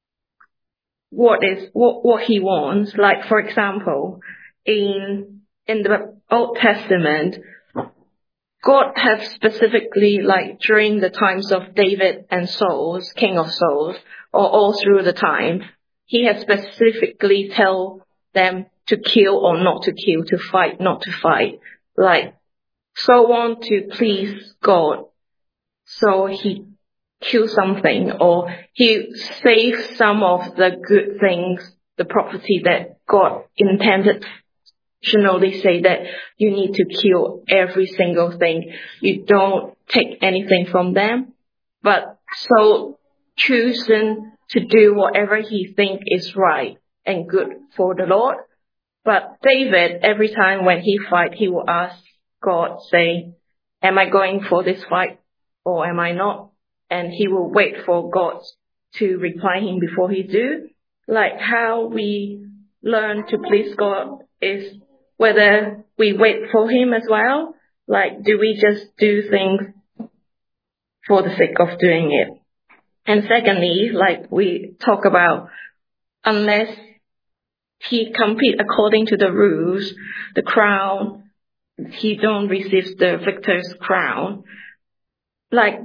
Speaker 6: wants. Like for example, in the Old Testament, God has specifically, like during the times of David and Saul, king of Saul, or all through the time, he has specifically tell them to kill or not to kill, to fight, not to fight. Like Saul want to please God, so he kill something, or he saved some of the good things, the property that God intended traditionally say that you need to kill every single thing. You don't take anything from them. But Saul choosing to do whatever he thinks is right and good for the Lord. But David, every time when he fight, he will ask God, say, am I going for this fight or am I not? And he will wait for God to reply him before he do. Like how we learn to please God is whether we wait for him as well. Like, do we just do things for the sake of doing it? And secondly, like we talk about, unless he compete according to the rules, the crown, he don't receive the victor's crown. Like,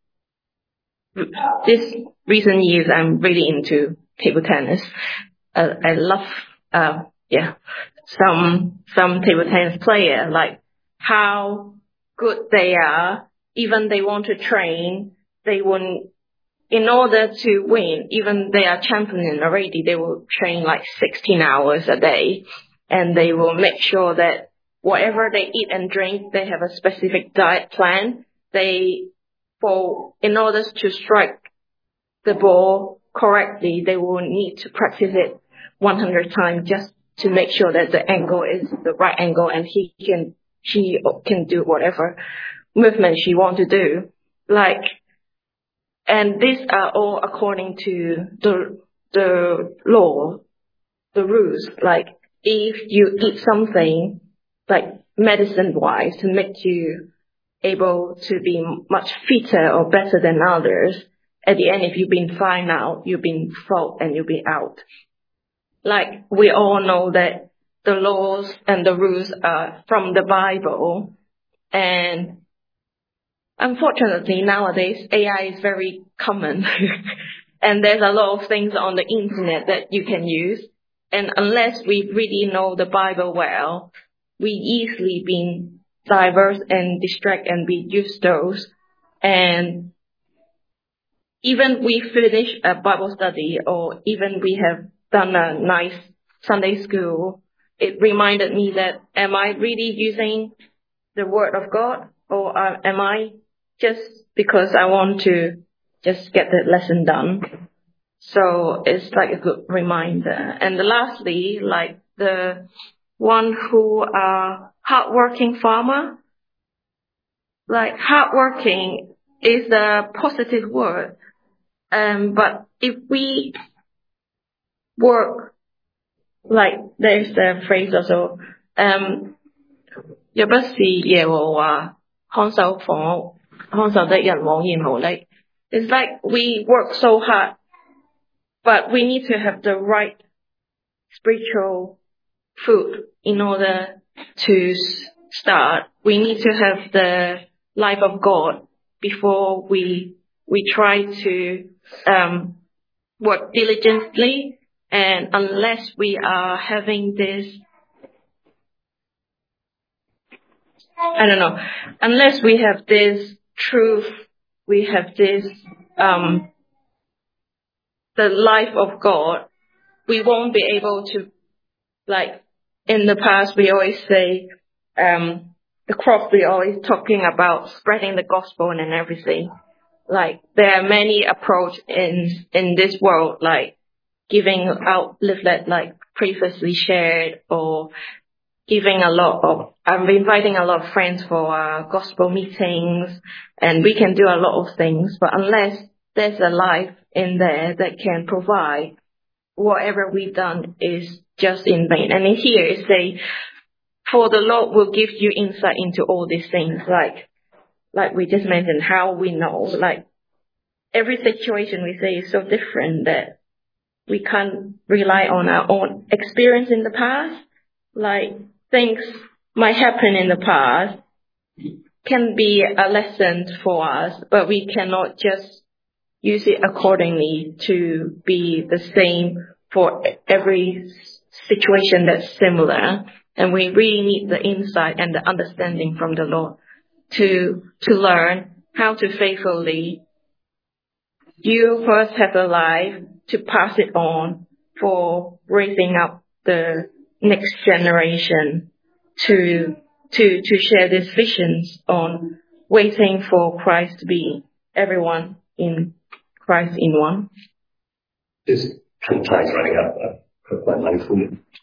Speaker 6: this recent years, I'm really into table tennis. I love, some table tennis player, like how good they are. Even they want to train, they won't, in order to win, even they are champion already, they will train like 16 hours a day. And they will make sure that whatever they eat and drink, they have a specific diet plan. In order to strike the ball correctly, they will need to practice it 100 times just to make sure that the angle is the right angle and she can do whatever movement she want to do. Like, and these are all according to the law, the rules. Like, if you eat something like medicine-wise to make you able to be much fitter or better than others, at the end, if you've been found out, you've been fault and you'll be out. Like, we all know that the laws and the rules are from the Bible. And unfortunately, nowadays, AI is very common. And there's a lot of things on the internet that you can use. And unless we really know the Bible well, we easily been diverse and distract and be used those. And even we finish a Bible study or even we have done a nice Sunday school, it reminded me that am I really using the Word of God or am I just because I want to just get the lesson done? So it's like a good reminder. And lastly, like the one who are hardworking farmer, like hardworking is a positive word. But if we work, like there's the phrase also, 若不是耶和華看守房屋，看守的人枉然無力. It's like we work so hard, but we need to have the right spiritual food in order to start. We need to have the life of God before we try to work diligently. And unless we are having this, unless we have this truth, we have this, the life of God, we won't be able to, like in the past we always say, the crop, we always talking about spreading the gospel and everything. Like there are many approach in this world, like giving out leaflet like previously shared, or giving I'm inviting a lot of friends for gospel meetings, and we can do a lot of things, but unless there's a life in there that can provide, whatever we've done is just in vain. And in here it say, for the Lord will give you insight into all these things, like we just mentioned, how we know, like every situation we say is so different that we can't rely on our own experience in the past. Like things might happen in the past can be a lesson for us, but we cannot just use it accordingly to be the same for every situation that's similar. And we really need the insight and the understanding from the Lord to learn how to faithfully you first have a life to pass it on for raising up the next generation to share these visions on waiting for Christ to be everyone in Christ in one.
Speaker 8: This time's running out. I'm quite mindful.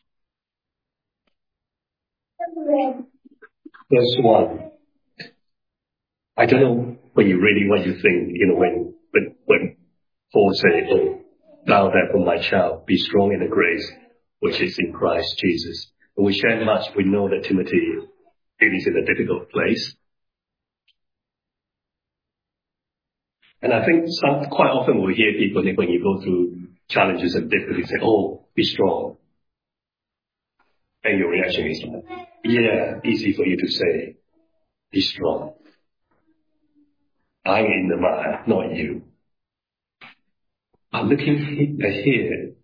Speaker 8: Verse 1. I don't know what you think, when Paul said, "Oh, thou therefore, my child, be strong in the grace which is in Christ Jesus." When we share much, we know that Timothy is in a difficult place. And I think quite often we hear people, when you go through challenges and difficulties, say, "Oh, be strong." And your reaction is like, yeah, easy for you to say, be strong. I'm in the mire, not you. I'm looking here,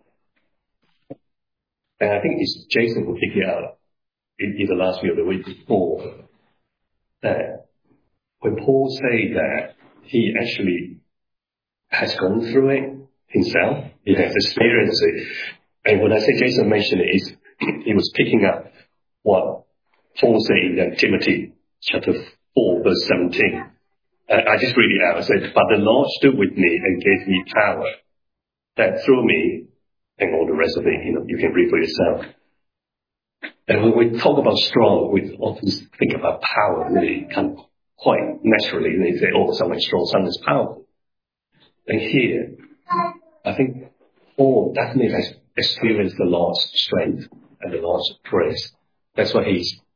Speaker 8: and I think it's Jason who picked it out in the last week or the week before, that when Paul said that he actually has gone through it himself, he has experienced it. And when I say Jason mentioned it, he was picking up what Paul said in Timothy chapter 4, verse 17. I just read it out. I said, "But the Lord stood with me and gave me power, that through me," and all the rest of it, you can read for yourself. And when we talk about strong, we often think about power, really, kind of quite naturally. And they say, "Oh, someone's strong, someone's powerful." And here, I think Paul definitely has experienced the Lord's strength and the Lord's grace. That's why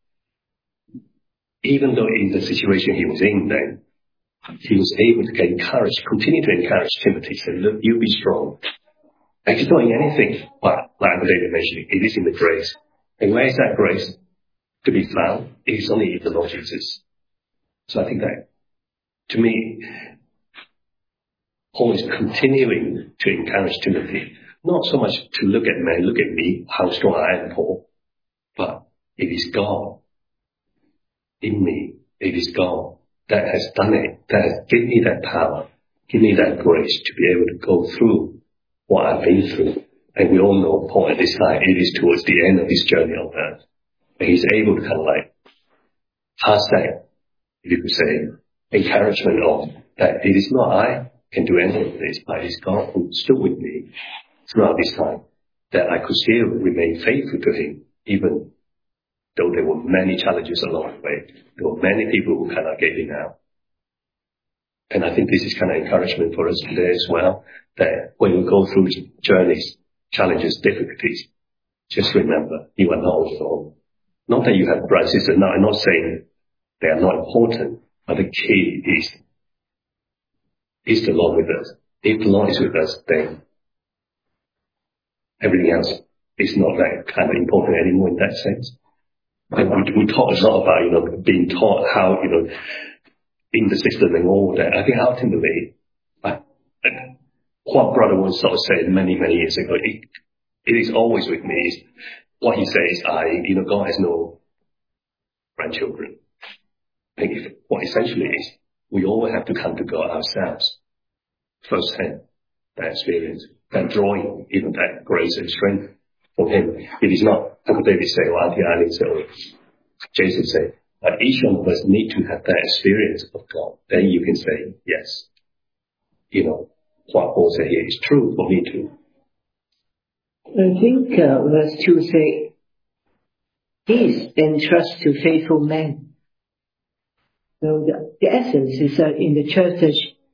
Speaker 8: even though in the situation he was in then, he was able to continue to encourage Timothy, say, "Look, you be strong." And he's not in anything, but like Uncle David mentioned, it is in the grace. And where is that grace to be found? It is only in the Lord Jesus. So I think that, to me, Paul is continuing to encourage Timothy, not so much to look at man, look at me, how strong I am, Paul, but it is God in me. It is God that has done it, that has given me that power, given me that grace to be able to go through what I've been through. And we all know Paul at this time, it is towards the end of his journey on earth. And he's able to kind of like pass that, if you could say, encouragement of that it is not I can do any of this, but it's God who stood with me throughout this time, that I could still remain faithful to him, even though there were many challenges along the way. There were many people who kind of gave in out. And I think this is kind of encouragement for us today as well, that when we go through journeys, challenges, difficulties, just remember, you are not alone. Not that you have brothers and sisters. No, I'm not saying they are not important, but the key is the Lord with us. If the Lord is with us, then everything else is not that kind of important anymore in that sense. And we talk a lot about, being taught how, in the system and all that. I think ultimately, what Brother once sort of said many, many years ago, it is always with me. What he says, God has no grandchildren. I think what essentially is, we all have to come to God ourselves, firsthand, that experience, that drawing, even that grace and strength from him. It is not, Uncle David say, or Auntie Eileen say, or Jason say, but each one of us need to have that experience of God. Then you can say, yes, what Paul said here is true for me too.
Speaker 2: I think verse 2 say, "Peace entrust to faithful men." So the essence is that in the church,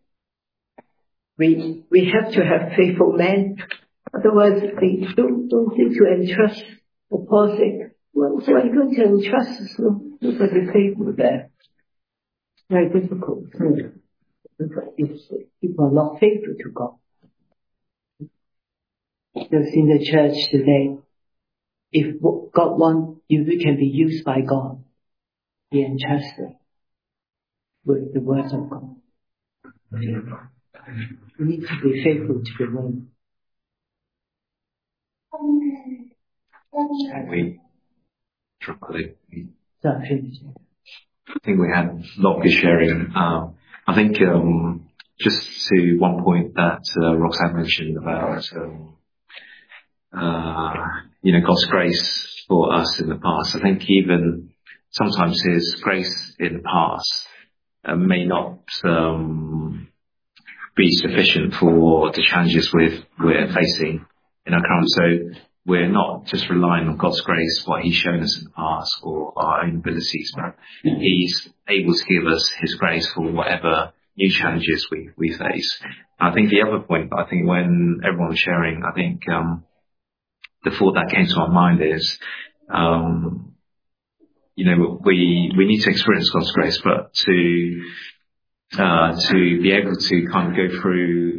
Speaker 2: we have to have faithful men. Otherwise, they don't need to entrust. For Paul said, "Well, so are you going to entrust us? Nobody faithful there." It's very difficult. If people are not faithful to God. Because in the church today, if God wants you can be used by God, be entrusted with the words of God. You need to be faithful to the word.
Speaker 1: Can we triple it?
Speaker 2: I
Speaker 1: think we had a lot of good sharing. I think just to one point that Roxanne mentioned about God's grace for us in the past. I think even sometimes His grace in the past may not be sufficient for the challenges we're facing in our current. So we're not just relying on God's grace, what He's shown us in the past, or our own abilities, but He's able to give us His grace for whatever new challenges we face. I think the other point, I think when everyone was sharing, I think the thought that came to my mind is, we need to experience God's grace, but to be able to kind of go through,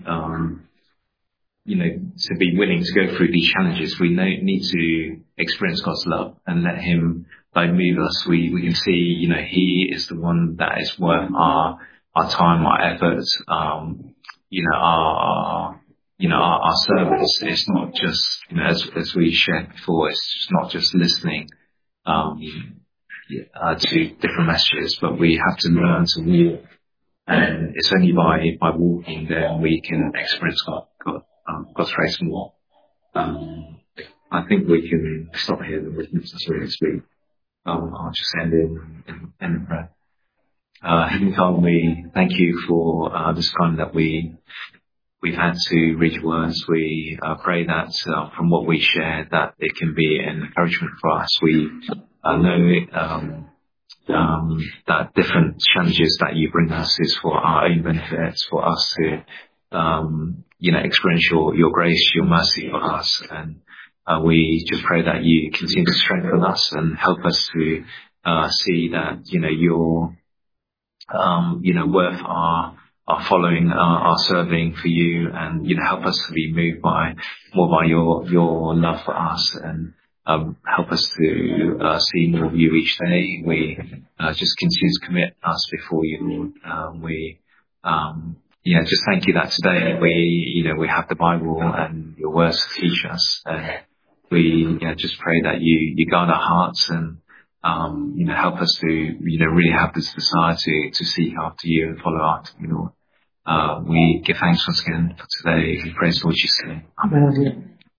Speaker 1: to be willing to go through these challenges, we need to experience God's love and let Him move us. We can see, He is the one that is worth our time, our efforts, our service. It's not just, as we shared before, it's just not just listening to different messages, but we have to learn to walk. And it's only by walking that we can experience God's grace more. I think we can stop here and witness to speak. I'll just end in prayer. Heavenly Father, we thank You for this time that we've had to read Your words. We pray that from what we share, that it can be an encouragement for us. We know that different challenges that You bring us is for our own benefits, for us to experience Your grace, Your mercy for us. And we just pray that You continue to strengthen us and help us to see that Your worth our following, our serving for You, and help us to be moved more by Your love for us, and help us to see more of You each day. We just continue to commit us before You, Lord. We just thank You that today we have the Bible and Your words to teach us, and we just pray that You guard our hearts and help us to really have this desire to seek after You and follow after You, Lord. We give thanks once again for today. We praise Lord Jesus' name. Amen.